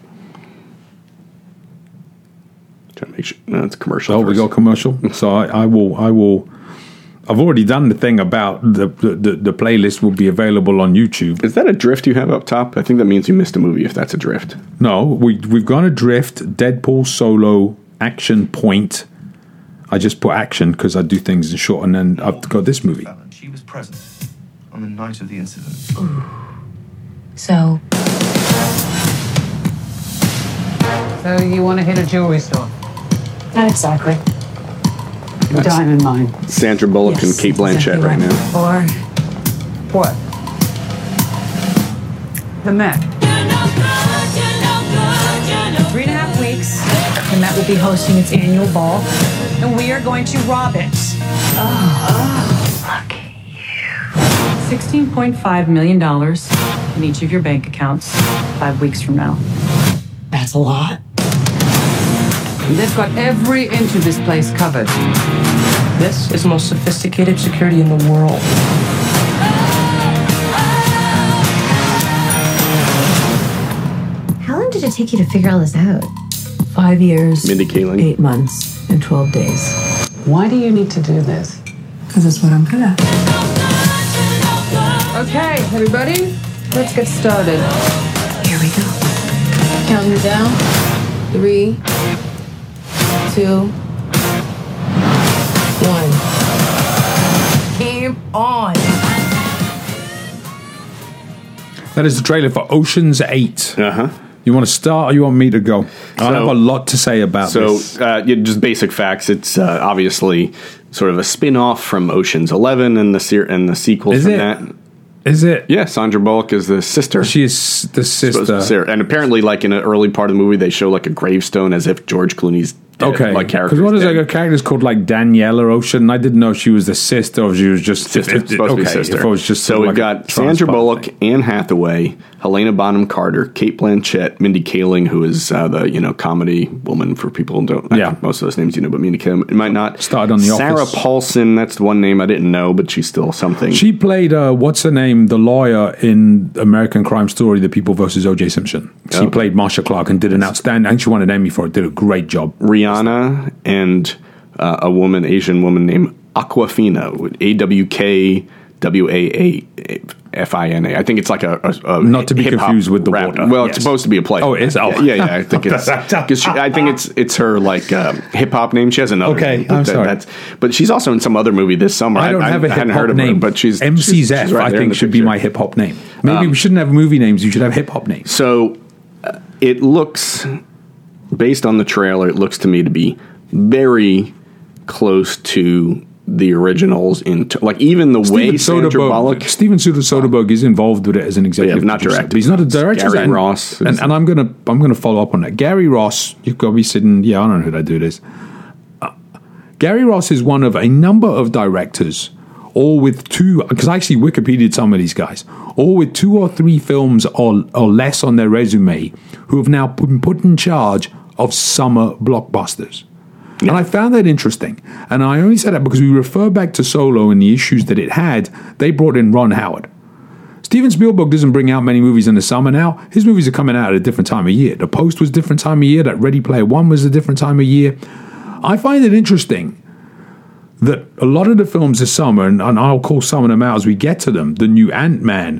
Trying to make sure. No, it's a commercial. Oh, we got commercial? So I will... I've already done the thing about the playlist will be available on YouTube. Is that a drift you have up top? I think that means you missed a movie if that's a drift. No, we've gone a drift, Deadpool Solo, Action Point... I just put action because I do things in short, and then I've got this movie. She was present on the night of the incident. So you want to hit a jewelry store? not exactly. Diamond mine. Sandra Bullock and Kate Blanchett right now. Or what? The Met. 3.5 weeks, the Met will be hosting its annual ball, and we are going to rob it. $16.5 million in each of your bank accounts 5 weeks from now. that's a lot. They've got every inch of this place covered. This is the most sophisticated security in the world. How long did it take you to figure all this out? 5 years, Mindy Kaling. 8 months, and 12 days. Why do you need to do this? Because that's what I'm good at. Okay, everybody, let's get started. Here we go. Counting down. 3, 2, 1. Game on. That is the trailer for Ocean's 8. Uh-huh. You want to start or you want me to go? I have a lot to say about this. So, just basic facts. It's obviously sort of a spin-off from Ocean's 11 and the sequels from that. Is it? Yeah, Sandra Bullock is the sister. She is the sister. And apparently, like in an early part of the movie, they show like a gravestone as if George Clooney's dead. Okay. Like character. Because what is like a character's called like Daniela Ocean? I didn't know she was the sister or she was just sister. Supposed to be sister. If it was just so we've got Sandra Bullock, Anne Hathaway, Helena Bonham Carter, Kate Blanchett, Mindy Kaling, who is the comedy woman for people who don't. Yeah, most of those names you know, but Mindy Kaling might not. Started on The Sarah Office. Paulson, that's the one name I didn't know, but she's still something. She played what's her name, the lawyer in American Crime Story, The People versus O.J. Simpson. She played Marsha Clark and did an outstanding. I think she won an Emmy for it. Did a great job. Rihanna and Asian woman named Awkwafina, AWKWAAFINA. I think it's like a not to be confused with the rap. water. Well, yes. it's supposed to be a play. Oh, it is. Oh, yeah. I think it's because I think it's her like hip hop name. She has another. Okay, name, I'm sorry. But she's also in some other movie this summer. I don't have a hip hop name, but she's MCZF. she's right I think should be my hip hop name. Maybe we shouldn't have movie names. You should have hip hop names. So it looks, based on the trailer, it looks to me to be very close to the originals like even the way Sandra Bullock. Steven Soderbergh is involved with it as an executive, not producer, director. but he's not a director. Gary Ross, and I'm gonna follow up on that. Gary Ross, you've got to be sitting. Yeah, I don't know who that dude is. Gary Ross is one of a number of directors, all with two. Because I actually Wikipedia'd some of these guys, all with 2 or 3 films or less on their resume, who have now been put in charge of summer blockbusters. Yeah. And I found that interesting. And I only said that because we refer back to Solo and the issues that it had. They brought in Ron Howard. Steven Spielberg doesn't bring out many movies in the summer now. His movies are coming out at a different time of year. The Post was a different time of year. That Ready Player One was a different time of year. I find it interesting that a lot of the films this summer, and I'll call some of them out as we get to them, the new Ant-Man,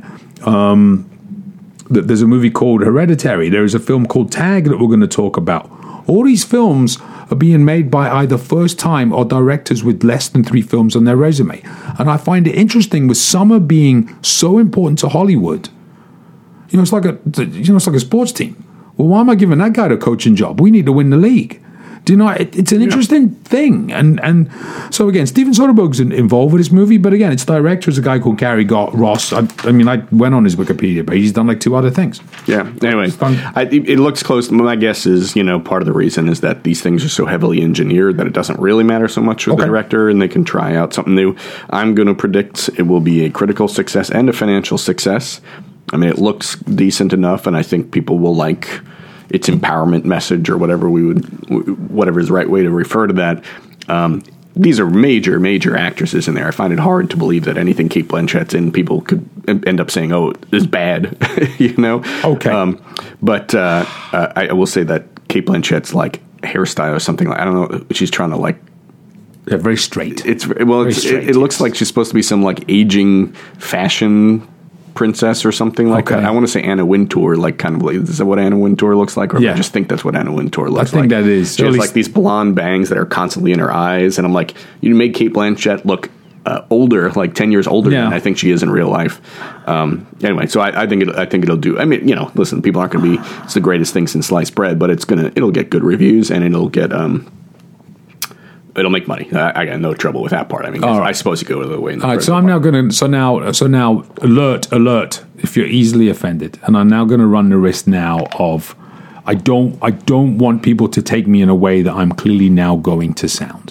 there's a movie called Hereditary. There is a film called Tag that we're going to talk about. All these films are being made by either first-time or directors with less than 3 films on their resume. And I find it interesting with summer being so important to Hollywood. It's like a sports team. Well, why am I giving that guy the coaching job? We need to win the league. Do you know, it's an interesting thing. And so, again, Steven Soderbergh's involved with this movie, but again, its director is a guy called Gary Ross. I went on his Wikipedia page. He's done like 2 other things. Yeah, anyway, it looks close. My guess is, part of the reason is that these things are so heavily engineered that it doesn't really matter so much with the director, and they can try out something new. I'm going to predict it will be a critical success and a financial success. I mean, it looks decent enough, and I think people will like its empowerment message or whatever whatever is the right way to refer to that. These are major actresses in there. I find it hard to believe that anything Cate Blanchett's in, people could end up saying, "Oh, it's bad," Okay. But I will say that Cate Blanchett's like hairstyle or something like, I don't know. She's trying to like. They're very straight. It looks like she's supposed to be some like aging fashion princess or something like that. I want to say Anna Wintour, like kind of like, is that what Anna Wintour looks like? Or I just think that's what Anna Wintour looks like. I think that is. She has like these blonde bangs that are constantly in her eyes, and I'm like, you made Cate Blanchett look older, like 10 years older than I think she is in real life. Anyway, so I think it'll do. I mean, listen, people aren't going to be, it's the greatest thing since sliced bread, but it'll get good reviews, and it'll get it'll make money. I got no trouble with that part. I mean, I suppose you go the other way. All right, so I'm now going to. So now, alert! If you're easily offended, and I'm now going to run the risk now of, I don't want people to take me in a way that I'm clearly now going to sound.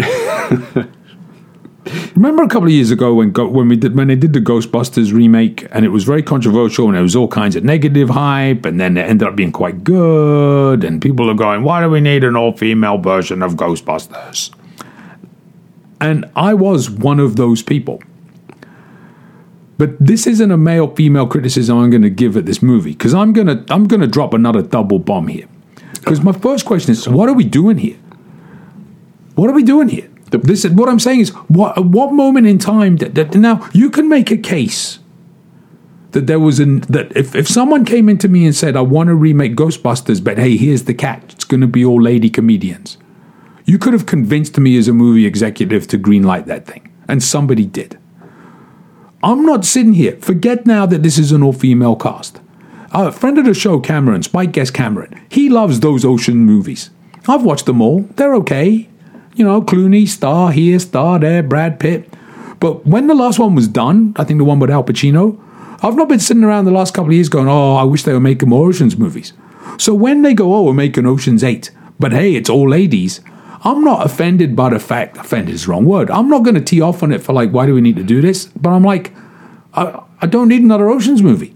Remember a couple of years ago when they did the Ghostbusters remake, and it was very controversial, and there was all kinds of negative hype, and then it ended up being quite good, and people are going, "Why do we need an all-female version of Ghostbusters?" And I was one of those people. But this isn't a male-female criticism I'm going to give at this movie, because I'm going to drop another double bomb here. Because my first question is, what are we doing here? What are we doing here? What I'm saying is, what moment in time that now you can make a case that there was that if someone came into me and said, I want to remake Ghostbusters, but hey, here's the catch, it's going to be all lady comedians. You could have convinced me as a movie executive to greenlight that thing, and somebody did. I'm not sitting here. Forget now that this is an all-female cast. A friend of the show, Cameron, Spike Guest Cameron, he loves those ocean movies. I've watched them all. They're okay. Clooney, star here, star there, Brad Pitt. But when the last one was done, I think the one with Al Pacino, I've not been sitting around the last couple of years going, I wish they were making more Oceans movies. So when they go, we're making Oceans 8, but hey, it's all ladies, I'm not offended by the fact, offended is the wrong word, I'm not going to tee off on it for like, why do we need to do this? But I'm like, I don't need another Oceans movie.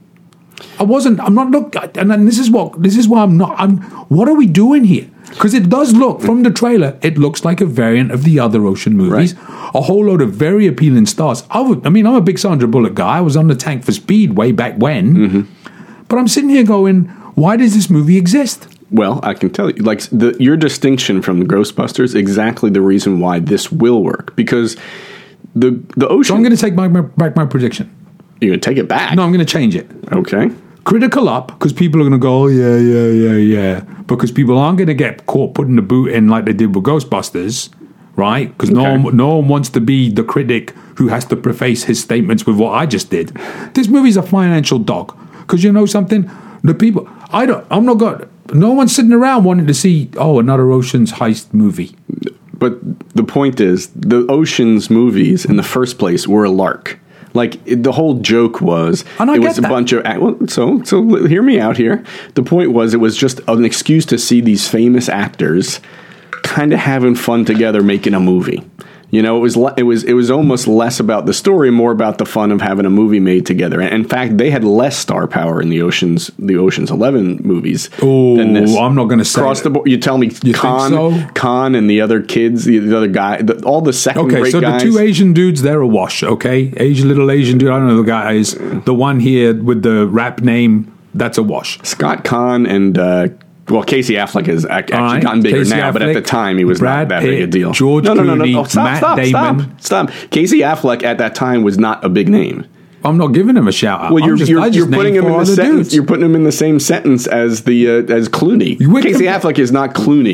And this is why what are we doing here? Because it does look, from the trailer, it looks like a variant of the other Ocean movies. Right. A whole load of very appealing stars. I'm a big Sandra Bullock guy. I was on the Tank for Speed way back when. Mm-hmm. But I'm sitting here going, why does this movie exist? Well, I can tell you, like your distinction from the Ghostbusters is exactly the reason why this will work. Because the Ocean... So I'm going to take back my prediction. You're going to take it back? No, I'm going to change it. Okay. Critical up, because people are going to go, yeah. Because people aren't going to get caught putting the boot in like they did with Ghostbusters, right? Because no one wants to be the critic who has to preface his statements with what I just did. This movie's a financial dog. Because you know something? The people, no one's sitting around wanting to see, another Ocean's heist movie. But the point is, the Ocean's movies in the first place were a lark. Like, the whole joke was, it was a bunch of... So hear me out here. The point was, it was just an excuse to see these famous actors kind of having fun together making a movie. It was almost less about the story, more about the fun of having a movie made together. And in fact, they had less star power in the Ocean's 11 movies than this. I'm not going to say across the board. You tell me, Khan and the other kids, the other guy, all the second-rate guys. Okay, so the two Asian dudes, they're a wash. Okay, little Asian dude. I don't know the guys. The one here with the rap name, that's a wash. Scott Kahn and. Casey Affleck has actually gotten bigger now, but at the time he was not that big a deal. George Clooney, Matt Damon. Stop. Casey Affleck at that time was not a big name. I'm not giving him a shout out. Well, you're putting him in the sentence. You're putting him in the same sentence as Clooney. Casey Affleck is not Clooney.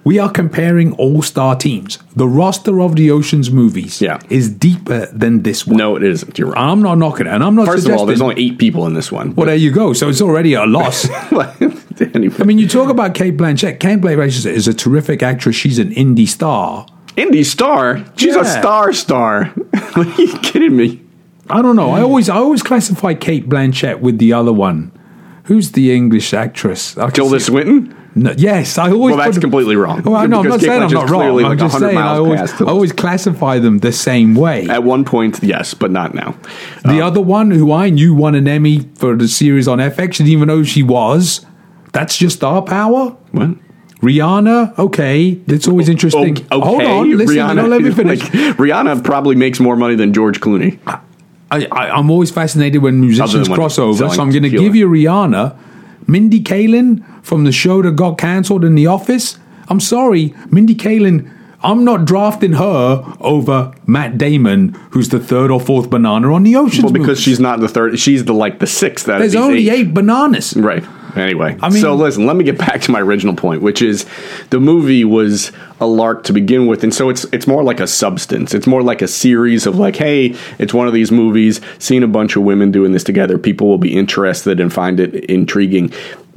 We are comparing all-star teams. The roster of the Ocean's movies is deeper than this one. No, it isn't. You're right. I'm not knocking it, and I'm not First suggesting... of all, there's only 8 people in this one. Well, there you go. So it's already a loss. Anyway. I mean, you talk about Cate Blanchett. Cate Blanchett is a terrific actress. She's an indie star. Indie star? She's a star. Are you kidding me? I don't know. I always classify Cate Blanchett with the other one. Who's the English actress? Tilda Swinton? No, yes, I always. Well, that's completely wrong. Well, no, I'm not saying I'm not wrong. I'm just saying I always classify them the same way. At one point, yes, but not now. The other one, who I knew won an Emmy for the series on FX, didn't even know who she was. That's just star power. What? Rihanna, okay, it's always interesting. Okay. Hold on, listen, Rihanna, let me finish. Rihanna probably makes more money than George Clooney. I'm always fascinated when musicians cross over, so I'm going to give you Rihanna. Mindy Kaling from the show that got cancelled in The Office. I'm sorry, Mindy Kaling, I'm not drafting her over Matt Damon, who's the 3rd or 4th banana on the Ocean's Well, because movies. she's not the 3rd, she's the 6th out of these 8. There's only 8 bananas. Right. Anyway, I mean, so listen, let me get back to my original point, which is the movie was a lark to begin with, and so it's more like a substance. It's more like a series of like, hey, it's one of these movies, seeing a bunch of women doing this together, people will be interested and find it intriguing.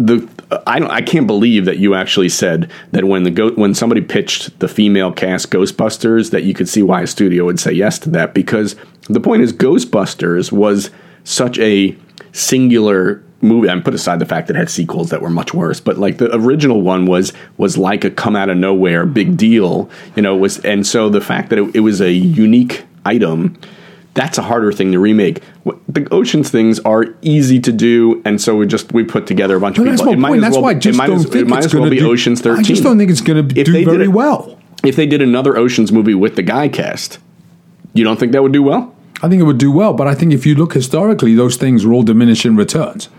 I can't believe that you actually said that when somebody pitched the female cast Ghostbusters that you could see why a studio would say yes to that, because the point is Ghostbusters was such a singular movie. I put aside the fact that it had sequels that were much worse, but like the original one was like a come out of nowhere big deal, and so the fact that it was a unique item, that's a harder thing to remake. The Ocean's things are easy to do, and so we put together a bunch of people. That's why I just don't think it might as well be Ocean's 13. I just don't think it's going to do very well. If they did another Ocean's movie with the guy cast, you don't think that would do well? I think it would do well, but I think if you look historically, those things are all diminishing returns.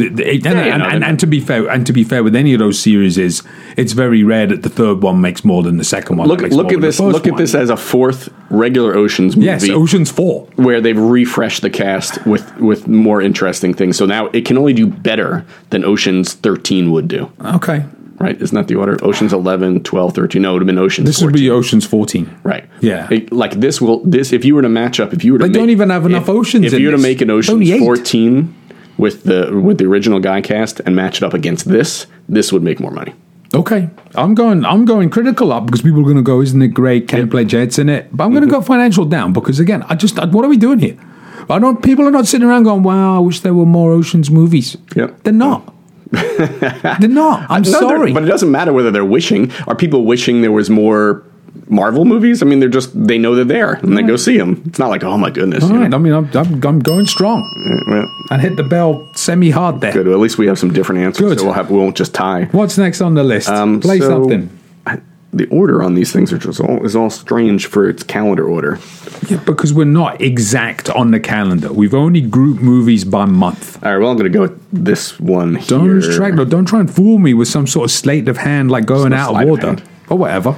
And to be fair with any of those series, it's very rare that the third one makes more than the second one. Look at this as a 4th regular Ocean's movie. Yes, Ocean's 4, where they've refreshed the cast with more interesting things. So now it can only do better than Ocean's 13 would do. Okay. Right? Isn't that the order? Ocean's 11, 12, 13. No, it would have been Ocean's 14. This would be Ocean's 14. Right. Yeah. If you were to match up, they don't even have enough Oceans. If you were to make an Ocean's 14 with the original guy cast and match it up against this would make more money. Okay, I'm going critical up because people are going to go, isn't it great? Cate Blanchett's in it, but I'm going to go financial down because again, what are we doing here? People are not sitting around going, wow, I wish there were more Ocean's movies. Yep. They're not. They're not. I'm sorry, but it doesn't matter whether they're wishing. Are people wishing there was more Marvel movies? I mean, they know they're there and they go see them. It's not like, oh my goodness. All right. I mean, I'm going strong. And hit the bell semi-hard there. Good. Well, at least we have some different answers. Good. So we won't just tie. What's next on the list? Play something. The order on these things is all strange for its calendar order. Yeah, because we're not exact on the calendar. We've only grouped movies by month. All right, well, I'm going to go with this one here. Don't try and fool me with some sort of sleight of hand like going out of order. Or whatever.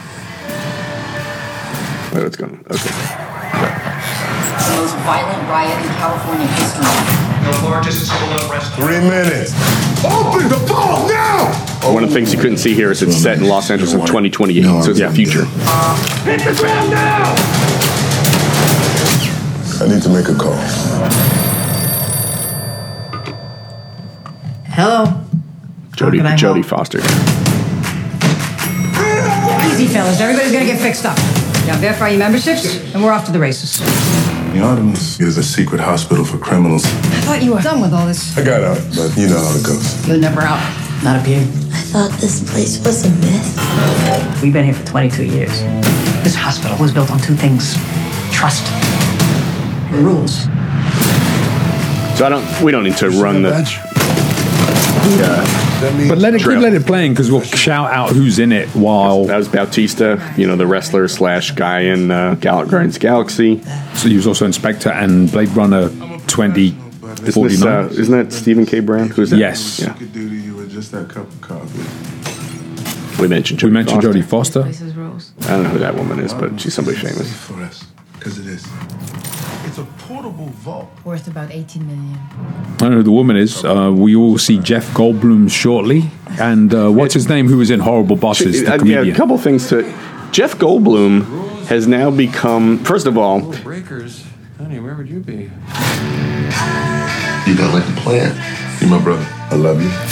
Wait, it's going. Okay. The most violent riot in California history. The largest civil unrest. 3 minutes. Open the ball now! One of the things you couldn't see here is it's set in Los Angeles in 2028, so it's the future. Hit the ground now! I need to make a call. Hello. Jodie Foster. Easy, fellas. Everybody's gonna get fixed up. Now verify your memberships, and we're off to the races. The Artemis is a secret hospital for criminals. I thought you were done with all this. I got out, but you know how it goes. You're never out. Not up here. I thought this place was a myth. We've been here for 22 years. This hospital was built on 2 things: trust and rules. So we don't need to run but let it playing because we'll shout out who's in it while. That was Bautista, the wrestler / guy in Guardians of the Galaxy. So he was also in Spectre and Blade Runner 2049. Isn't that Stephen K. Brown? Who's that? Yes. Yeah. Just that cup of coffee. We mentioned Jodie Foster. I don't know who that woman is, but she's somebody famous. For us, because it is. It's a portable vault. Worth about 18 million. I don't know who the woman is. We will see Jeff Goldblum shortly. And what's his name, who was in Horrible Bosses, the comedian? Yeah, a couple things to... Jeff Goldblum has now become... First of all... Breakers. Honey, where would you be? You don't like the plan. You're my brother. I love you.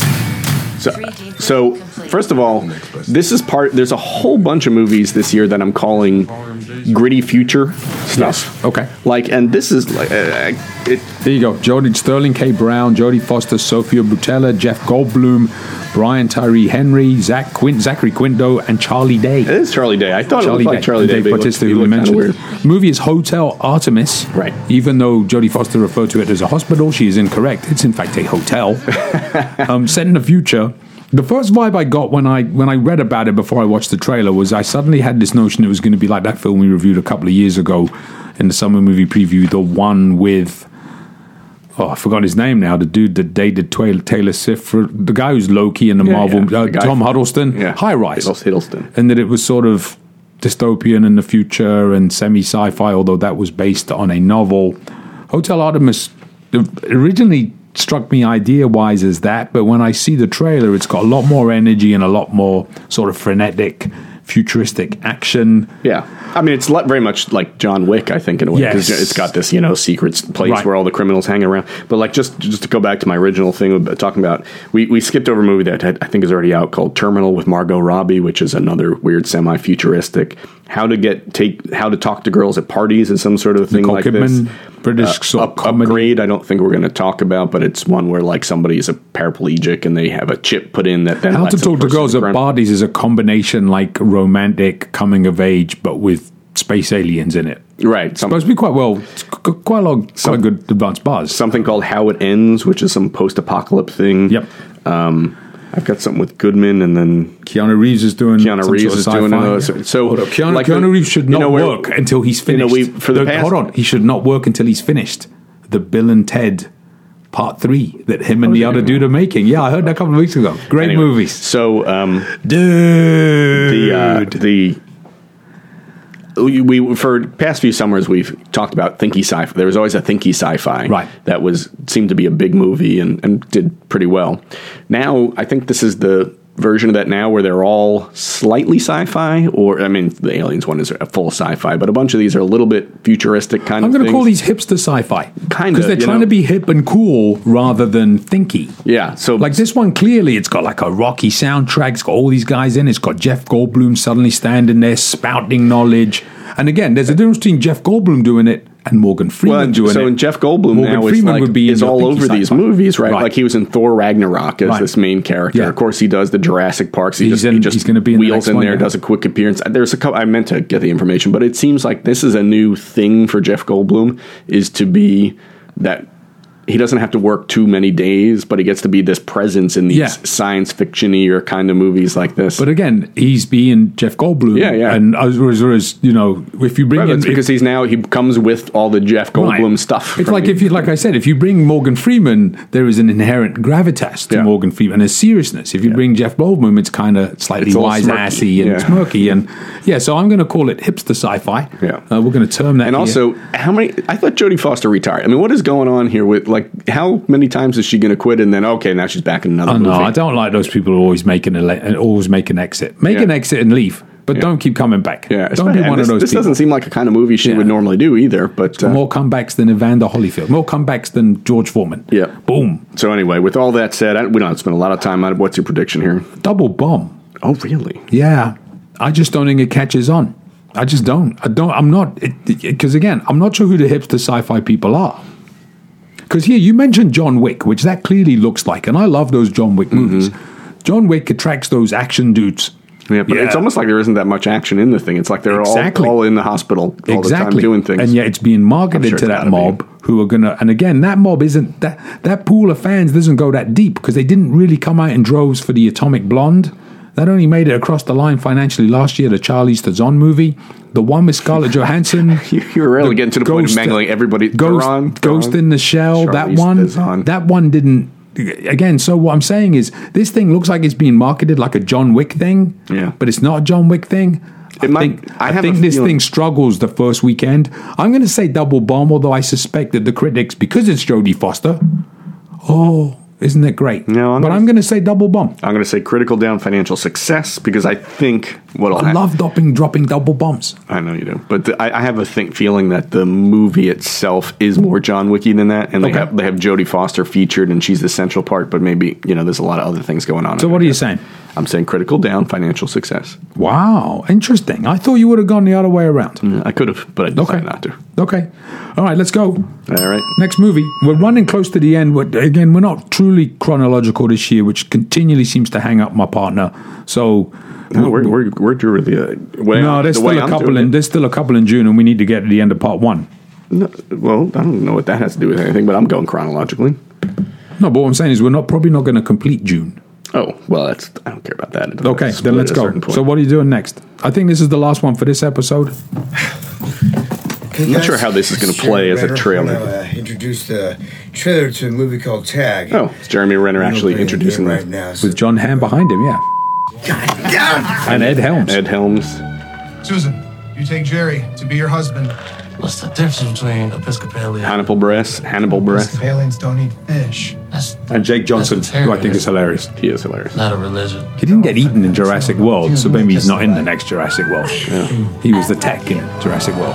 So first of all, this is part... There's a whole bunch of movies this year that I'm calling gritty future stuff. Yes. Okay. Like, and this is like... there you go. Sterling K. Brown, Jodie Foster, Sofia Boutella, Jeff Goldblum, Brian Tyree Henry, Zachary Quinto, and Charlie Day. It is Charlie Day. I thought it looked like Charlie Day. Dave Bautista, who we mentioned. Weird. The movie is Hotel Artemis. Right. Even though Jodie Foster referred to it as a hospital, she is incorrect. It's in fact a hotel. Set in the future. The first vibe I got when I read about it before I watched the trailer was I suddenly had this notion it was going to be like that film we reviewed a couple of years ago in the summer movie preview, the one with... Oh, I forgot his name now. The dude that dated Taylor Swift, the guy who's Loki in the Marvel, Tom Hiddleston, High Rise. Hiddleston. And that it was sort of dystopian in the future and semi-sci-fi, although that was based on a novel. Hotel Artemis originally struck me idea-wise as that, but when I see the trailer, it's got a lot more energy and a lot more sort of frenetic, futuristic action. Yeah. I mean, it's very much like John Wick, I think, in a way. Yes. It's got this, secret place where all the criminals hang around. But like, just to go back to my original thing about talking about, we skipped over a movie that I think is already out called Terminal with Margot Robbie, which is another weird semi-futuristic how to talk to girls at parties and some sort of thing Nicole like Kidman, this. British sort of comedy. Upgrade, I don't think we're going to talk about, but it's one where like somebody is a paraplegic and they have a chip put in that then How to Talk to Girls at Parties is a combination like romantic coming of age, but with space aliens in it. Right. It's supposed to be quite a good advanced buzz. Something called How It Ends, which is some post-apocalypse thing. Yep. I've got something with Goodman, and then Keanu Reeves is doing doing another. So Keanu Reeves should not work until he's finished. Hold on, he should not work until he's finished. The Bill and Ted Part 3 that him and the other dude are making. Yeah, I heard that a couple of weeks ago. Great movies. So, dude, we for the past few summers we've talked about thinky sci-fi. There was always a thinky sci-fi that seemed to be a big movie and did pretty well. Now I think this is the version of that now where they're all slightly sci-fi, or I mean the Aliens one is a full sci-fi, but a bunch of these are a little bit futuristic kind of things. I'm going to call these hipster sci-fi. Kind of. Because they're trying to be hip and cool rather than thinky. Yeah. So like this one, clearly it's got like a rocky soundtrack. It's got all these guys in. It's got Jeff Goldblum suddenly standing there spouting knowledge. And again, there's a difference between Jeff Goldblum doing it and Morgan Freeman doing it. So Jeff Goldblum Morgan now Freeman is all over these movies, right? Like he was in Thor Ragnarok as this main character. Yeah. Of course, he does the Jurassic Parks. He's going to be wheels in there, does a quick appearance. There's a couple. I meant to get the information, but it seems like this is a new thing for Jeff Goldblum, is to be that. He doesn't have to work too many days, but he gets to be this presence in these science fiction-y or kind of movies like this. But again, he's being Jeff Goldblum. Yeah. And as if you bring in... because he comes with all the Jeff Goldblum stuff. It's like, like I said, if you bring Morgan Freeman, there is an inherent gravitas to Morgan Freeman and a seriousness. If you bring Jeff Goldblum, it's kind of slightly wise-assy and smirky. And so I'm going to call it hipster sci-fi. Yeah. We're going to term that. And also, how many... I thought Jodie Foster retired. I mean, what is going on here with... how many times is she going to quit and then now she's back in another movie? No, I don't like those people who always make an exit. Make an exit and leave, but don't keep coming back. Yeah, don't be one of those. This doesn't seem like a kind of movie she would normally do either. But more comebacks than Evander Holyfield, more comebacks than George Foreman. Yeah, boom. So anyway, with all that said, we don't have to spend a lot of time on it. What's your prediction here? Double bomb. Oh, really? Yeah, I just don't think it catches on. I just don't. I'm not because again, I'm not sure who the hipster sci-fi people are. Because here, you mentioned John Wick, which that clearly looks like, and I love those John Wick movies. John Wick attracts those action dudes. Yeah, but it's almost like there isn't that much action in the thing. It's like they're all in the hospital all the time doing things. And yet it's being marketed to that mob who are going to... And again, that mob isn't... That pool of fans doesn't go that deep because they didn't really come out in droves for the Atomic Blonde. That only made it across the line financially last year, the Charlize Theron movie. The one with Scarlett Johansson. You were really getting to the point of mangling everybody. Ghost in the Shell, Charlize that one didn't... Again, so what I'm saying is, this thing looks like it's being marketed like a John Wick thing, but it's not a John Wick thing. I think this thing struggles the first weekend. I'm going to say double bomb, although I suspect that the critics, because it's Jodie Foster, isn't it great? No, I'm going to say double bomb. I'm going to say critical down, financial success, because I think I love dropping double bombs. I know you do, but I have a feeling that the movie itself is more John Wicky than that, and they have Jodie Foster featured, and she's the central part. But maybe there's a lot of other things going on. So what are you saying? I'm saying critical down, financial success. Wow, interesting. I thought you would have gone the other way around. I could have, but I decided not to. Okay. All right, let's go. All right. Next movie. We're running close to the end. Again, we're not truly chronological this year, which continually seems to hang up my partner. So we're through the way. No, there's still a couple in June, and we need to get to the end of part 1. No, well, I don't know what that has to do with anything, but I'm going chronologically. No, but what I'm saying is we're probably not going to complete June. Oh, well, I don't care about that. Okay, then let's go. So what are you doing next? I think this is the last one for this episode. I'm not sure how this is going to play as a trailer. Introduce the trailer to a movie called Tag. Oh, it's Jeremy Renner actually introducing right now. With John Hamm behind him, yeah. And Ed Helms. Ed Helms. Susan, you take Jerry to be your husband. What's the difference between Episcopalian? Hannibal Buress. Episcopalians don't eat fish. And Jake Johnson, who I think is hilarious. He is hilarious. Not a religion. He didn't get eaten in Jurassic World, so maybe he's not in the next Jurassic World. Yeah. He was the tech in Jurassic World.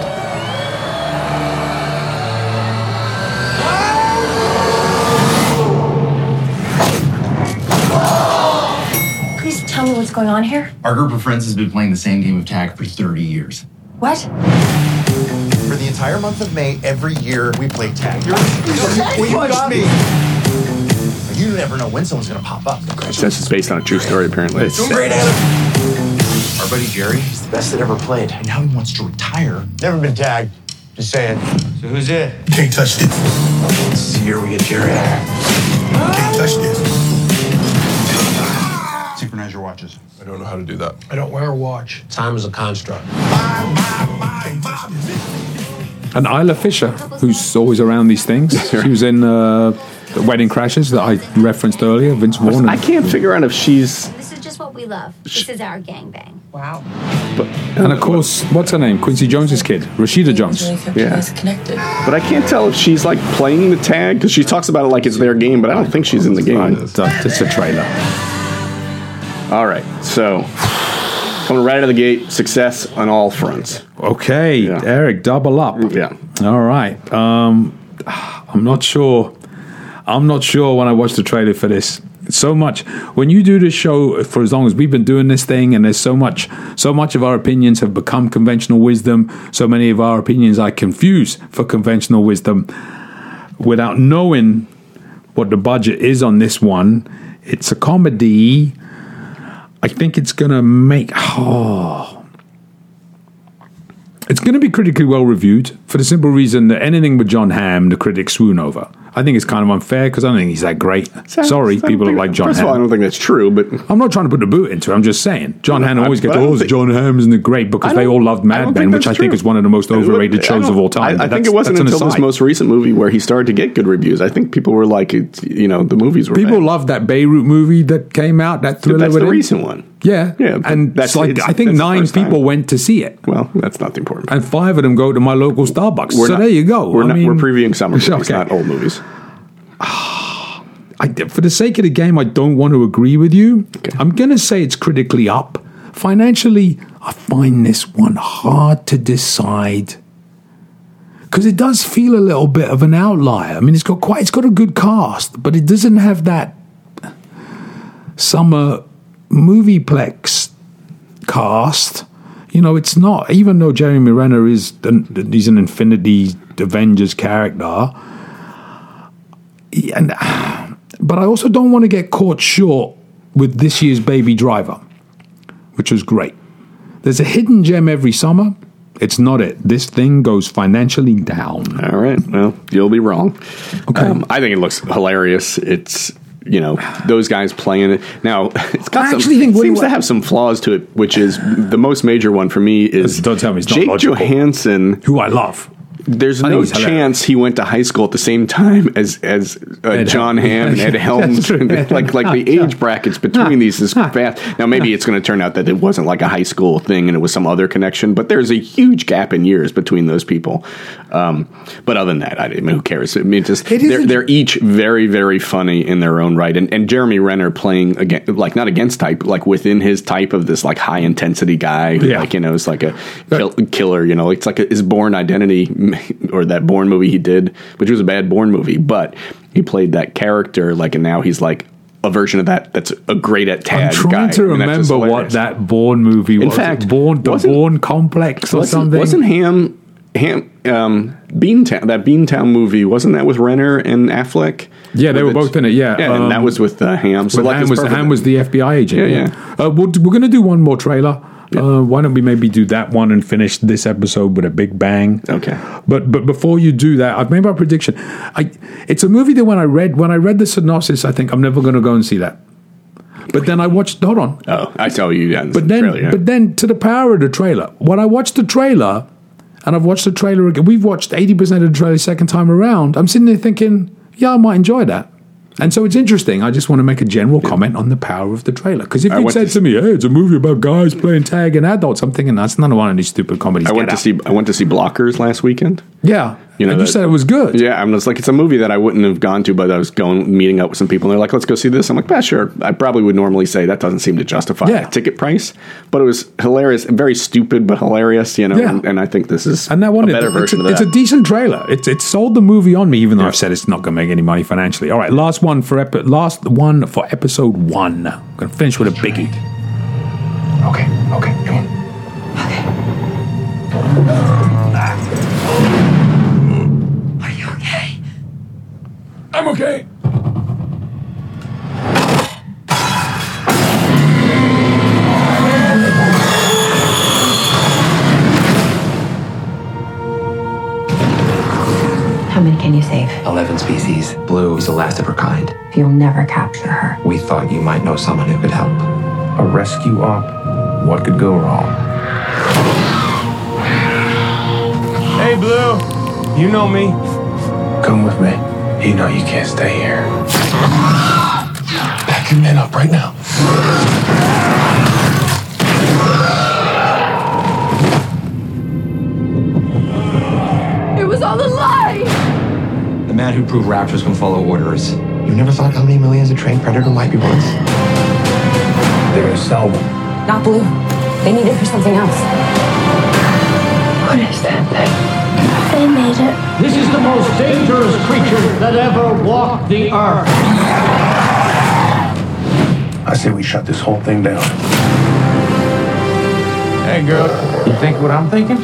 Please tell me what's going on here. Our group of friends has been playing the same game of tag for 30 years. What? For the entire month of May, every year we play tag. You punched me. You never know when someone's going to pop up. It says it's based on a true story, apparently. Great Adam. Our buddy Jerry, he's the best that ever played. And now he wants to retire. Never been tagged. Just saying. So who's it? Can't touch this. This is the year we get Jerry. Can't touch this. Synchronize your watches. I don't know how to do that. I don't wear a watch. Time is a construct. And Isla Fisher, who's always around these things. She was in the Wedding Crashers that I referenced earlier, Vince Vaughn. I can't figure out if she's... This is just what we love. This is our gangbang. Wow. And of course, what's her name? Quincy Jones's kid, Rashida Jones. Yeah. Connected. But I can't tell if she's like playing the tag, because she talks about it like it's their game, but I don't think she's in the game. It's a trailer. All right, so coming right out of the gate, success on all fronts. Okay, Eric, double up. Yeah. All right. I'm not sure. I'm not sure when I watched the trailer for this. So much when you do this show for as long as we've been doing this thing, and there's so much of our opinions have become conventional wisdom. So many of our opinions I confuse for conventional wisdom without knowing what the budget is on this one. It's a comedy. I think it's going to make... It's going to be critically well reviewed for the simple reason that anything with John Hamm, the critics swoon over. I think it's kind of unfair because I don't think he's that great. Sorry, people that like John Hamm. First of all, I don't think that's true, but... I'm not trying to put the boot into it. I'm just saying. John Hamm always gets, John Hamm isn't great because they all loved Mad Men, which I think is one of the most overrated shows of all time. I think it wasn't until this most recent movie where he started to get good reviews. I think people were like, the movies were People bad. loved that Beirut movie that came out, that thriller. That's the recent one. Yeah. And that's like, I think 9 people went to see it. Well, that's not the important part. And 5 of them go to my local Starbucks. There you go. We're previewing summer movies, not old movies. For the sake of the game, I don't want to agree with you. Okay. I'm going to say it's critically up. Financially, I find this one hard to decide because it does feel a little bit of an outlier. I mean, it's got a good cast, but it doesn't have that summer movieplex cast. It's not, even though Jeremy Renner he's an Infinity Avengers character. But I also don't want to get caught short with this year's Baby Driver, which was great. There's a hidden gem every summer. It's not it. This thing goes financially down. All right. Well, you'll be wrong. Okay. I think it looks hilarious. It's, those guys playing it. Now, it's got seems to have some flaws to it, which is the most major one for me is don't tell me it's not Jake logical. Johansson. Who I love. There's no chance he went to high school at the same time as John Hamm and Ed Helms. like the age brackets between these is fast. Now maybe it's going to turn out that it wasn't like a high school thing and it was some other connection, but there's a huge gap in years between those people. But other than that, I mean, who cares? I mean, they're each very, very funny in their own right. And Jeremy Renner playing like not against type, like within his type of this like high intensity guy who is like a killer. It's like his Bourne Identity. Or that Bourne movie he did, which was a bad Bourne movie, but he played that character and now he's like a version of that's a great at tag. I'm trying to remember what that Bourne movie was. In fact, Bourne Complex or something. Wasn't Beantown, that Beantown movie, wasn't that with Renner and Affleck? Yeah, they were both in it. Yeah, and that was with Hamm. So Hamm was the FBI agent. Yeah. We're going to do one more trailer. Why don't we maybe do that one and finish this episode with a big bang? Okay. But before you do that, I've made my prediction. It's a movie that when I read the synopsis, I think I'm never going to go and see that. But then I watched. Hold on. Oh, I saw you. But then to the power of the trailer. When I watched the trailer, and I've watched the trailer again, we've watched 80% of the trailer second time around. I'm sitting there thinking, yeah, I might enjoy that. And so it's interesting. I just want to make a general comment on the power of the trailer. Because if you said to me, hey, it's a movie about guys playing tag and adults, I'm thinking that's none of one of these stupid comedies. I went to see Blockers last weekend. Yeah. And you said it was good. Yeah, I was like, it's a movie that I wouldn't have gone to, but I was meeting up with some people, and they're like, let's go see this. I'm like, sure. I probably would normally say that doesn't seem to justify the ticket price, but it was hilarious, very stupid, but hilarious, and I think this is a better version of that. It's a decent trailer. It sold the movie on me, even though I've said it's not going to make any money financially. All right, last one for episode 1. I'm going to finish with a biggie. Okay, come on. Are you okay? I'm okay. How many can you save? 11 species. Blue is the last of her kind. You'll never capture her. We thought you might know someone who could help. A rescue op. What could go wrong? Hey, Blue. You know me. Come with me. You know you can't stay here. Pack your men up right now. It was all a lie! The man who proved raptors can follow orders. You never thought how many millions a trained predator might be worth? They're gonna sell them. Not Blue. They need it for something else. What is that thing? They made it. This is the most dangerous creature that ever walked the earth. I say we shut this whole thing down. Hey, girl. You think what I'm thinking?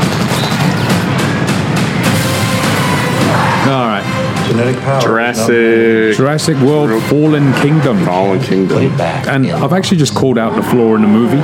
All right. Genetic power. Jurassic World Fallen Kingdom. Put it back. And I've actually just called out the flaw in the movie.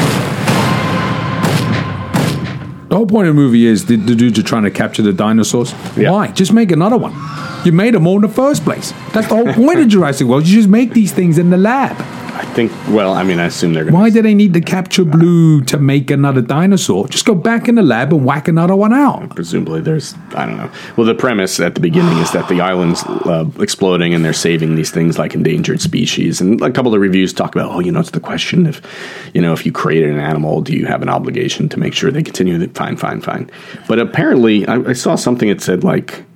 The whole point of the movie is the dudes are trying to capture the dinosaurs. Yeah. Why? Just make another one. You made them all in the first place. That's the whole point of Jurassic World. You just make these things in the lab. I think, I assume they're going to... Why do they need to capture Blue to make another dinosaur? Just go back in the lab and whack another one out. Presumably I don't know. Well, the premise at the beginning is that the island's exploding and they're saving these things like endangered species. And a couple of reviews talk about, it's the question if you created an animal, do you have an obligation to make sure they continue? Fine. But apparently, I saw something that said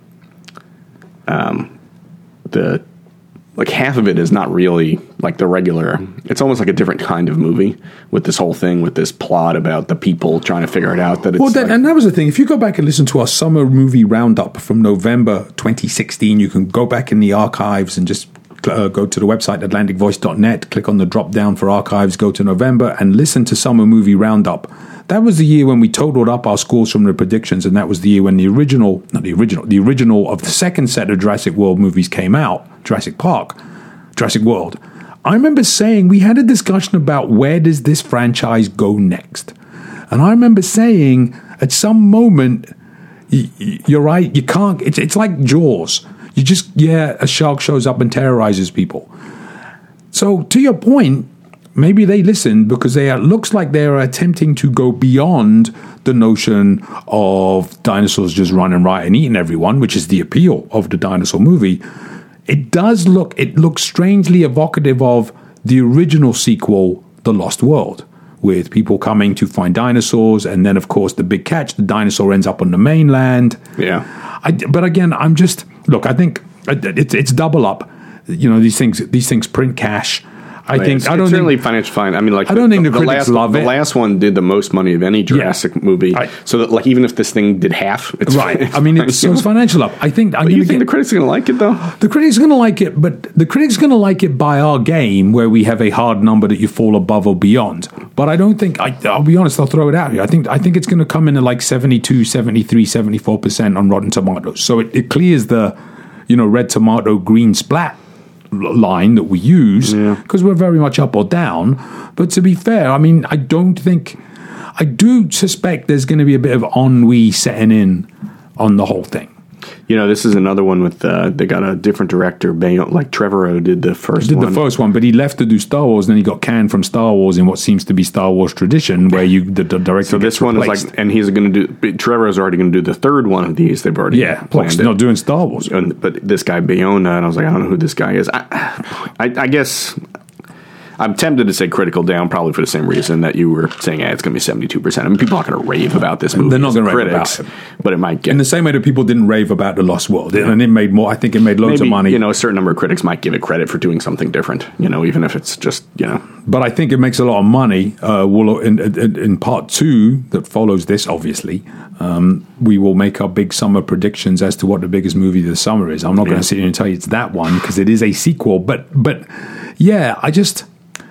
half of it is not really like the regular. It's almost like a different kind of movie with this whole thing, with this plot about the people trying to figure it out. And that was the thing. If you go back and listen to our summer movie roundup from November 2016, you can go back in the archives and just go to the website atlanticvoice.net, click on the drop down for archives, go to November and listen to summer movie roundup. That was the year when we totaled up our scores from the predictions, and that was the year when the original of the second set of Jurassic World movies came out, Jurassic Park, Jurassic World. I remember saying, we had a discussion about where does this franchise go next? And I remember saying, at some moment, you're right, you can't, it's like Jaws. You just, a shark shows up and terrorizes people. So to your point, maybe they listened because looks like they are attempting to go beyond the notion of dinosaurs just running riot and eating everyone, which is the appeal of the dinosaur movie. It looks strangely evocative of the original sequel, The Lost World, with people coming to find dinosaurs, and then, of course, the big catch, the dinosaur ends up on the mainland. Yeah. But again, I think it's double up. These things print cash. I don't think certainly financial fine. I mean, like I don't think the critics love it. The last one did the most money of any Jurassic movie. So that, like, even if this thing did half, it's right. I mean, it's financial up. I think. You think the critics are going to like it though? The critics are going to like it, but the critics are going to like it by our game, where we have a hard number that you fall above or beyond. But I don't think. I'll be honest. I'll throw it out here. I think it's going to come in at like 72, 73, 74% on Rotten Tomatoes. So it clears the, red tomato, green splat line that we use, because we're very much up or down. But to be fair, I mean, I do suspect there's going to be a bit of ennui setting in on the whole thing. This is another one with they got a different director. Like Trevorrow did the first one. Did the first one, but he left to do Star Wars, and then he got canned from Star Wars in what seems to be Star Wars tradition, where the director. So this one replaced. is like, and he's going to do. Trevorrow's already going to do the third one of these. They've already planned it. Not doing Star Wars. But this guy Bayona, and I was like, I don't know who this guy is. I guess. I'm tempted to say critical down, probably for the same reason that you were saying, it's going to be 72%. I mean, people aren't going to rave about this movie. They're not going to rave about it. But it might get... In the same way that people didn't rave about The Lost World. And it made more... I think it made loads of money. A certain number of critics might give it credit for doing something different, even if it's just, But I think it makes a lot of money. In part 2 that follows this, obviously, we will make our big summer predictions as to what the biggest movie of the summer is. I'm not going to sit here and tell you it's that one, because it is a sequel. But yeah, I just...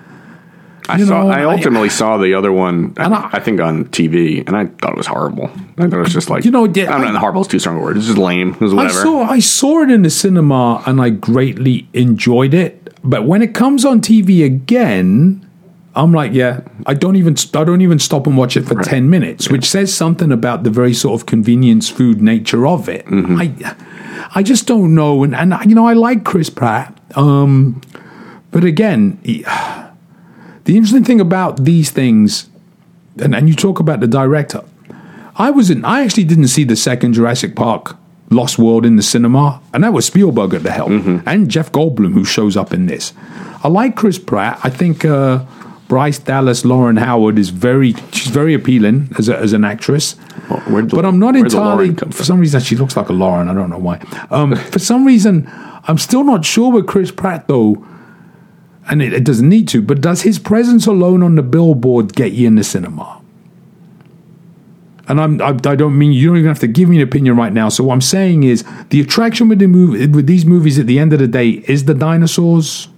I ultimately saw the other one, I think on TV, and I thought it was horrible. I thought it was just like, horrible is too strong a word. It's just lame. It was whatever. I saw it in the cinema, and I greatly enjoyed it. But when it comes on TV again, I'm like, I don't even stop and watch it for 10 minutes, which says something about the very sort of convenience food nature of it. Mm-hmm. I just don't know, and I like Chris Pratt, but again. The interesting thing about these things, and you talk about the director, I actually didn't see the second Jurassic Park Lost World in the cinema, and that was Spielberg at the helm, and Jeff Goldblum, who shows up in this. I like Chris Pratt. I think Bryce Dallas, Lauren Howard she's very appealing as an actress. But I'm not entirely, for some reason she looks like a Lauren, I don't know why. For some reason, I'm still not sure with Chris Pratt though. And it doesn't need to, but does his presence alone on the billboard get you in the cinema? And I don't mean, you don't even have to give me an opinion right now. So what I'm saying is, the attraction with these movies at the end of the day is the dinosaurs.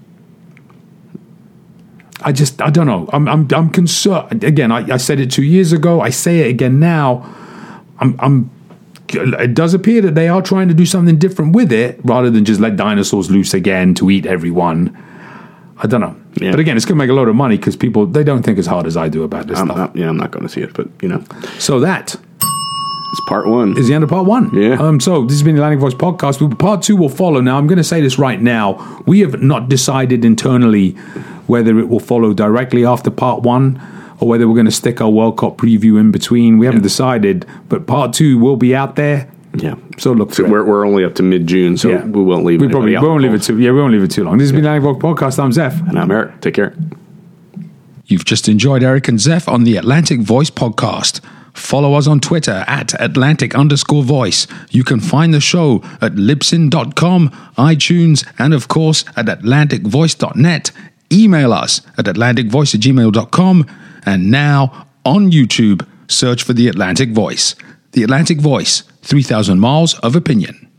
I don't know. I'm concerned. Again, I said it 2 years ago. I say it again now. It does appear that they are trying to do something different with it, rather than just let dinosaurs loose again to eat everyone. I don't know. Yeah. But again, it's going to make a lot of money because people, they don't think as hard as I do about this stuff. I'm not going to see it, but, So that is part 1. Is the end of part 1. Yeah. So this has been the Atlantic Voice podcast. Part 2 will follow. Now, I'm going to say this right now. We have not decided internally whether it will follow directly after part 1 or whether we're going to stick our World Cup preview in between. We haven't decided, but part 2 will be out there. Yeah. So look, we're only up to mid-June, so we won't leave. We won't leave it too long. This has been the Atlantic Voice podcast. I'm Zeph, and I'm Eric. Take care. You've just enjoyed Eric and Zeph on the Atlantic Voice podcast. Follow us on Twitter at Atlantic_voice. You can find the show at Libsyn.com, iTunes, and of course at AtlanticVoice.net. Email us at AtlanticVoice@gmail.com. And now on YouTube, search for the Atlantic Voice. The Atlantic Voice, 3,000 miles of opinion.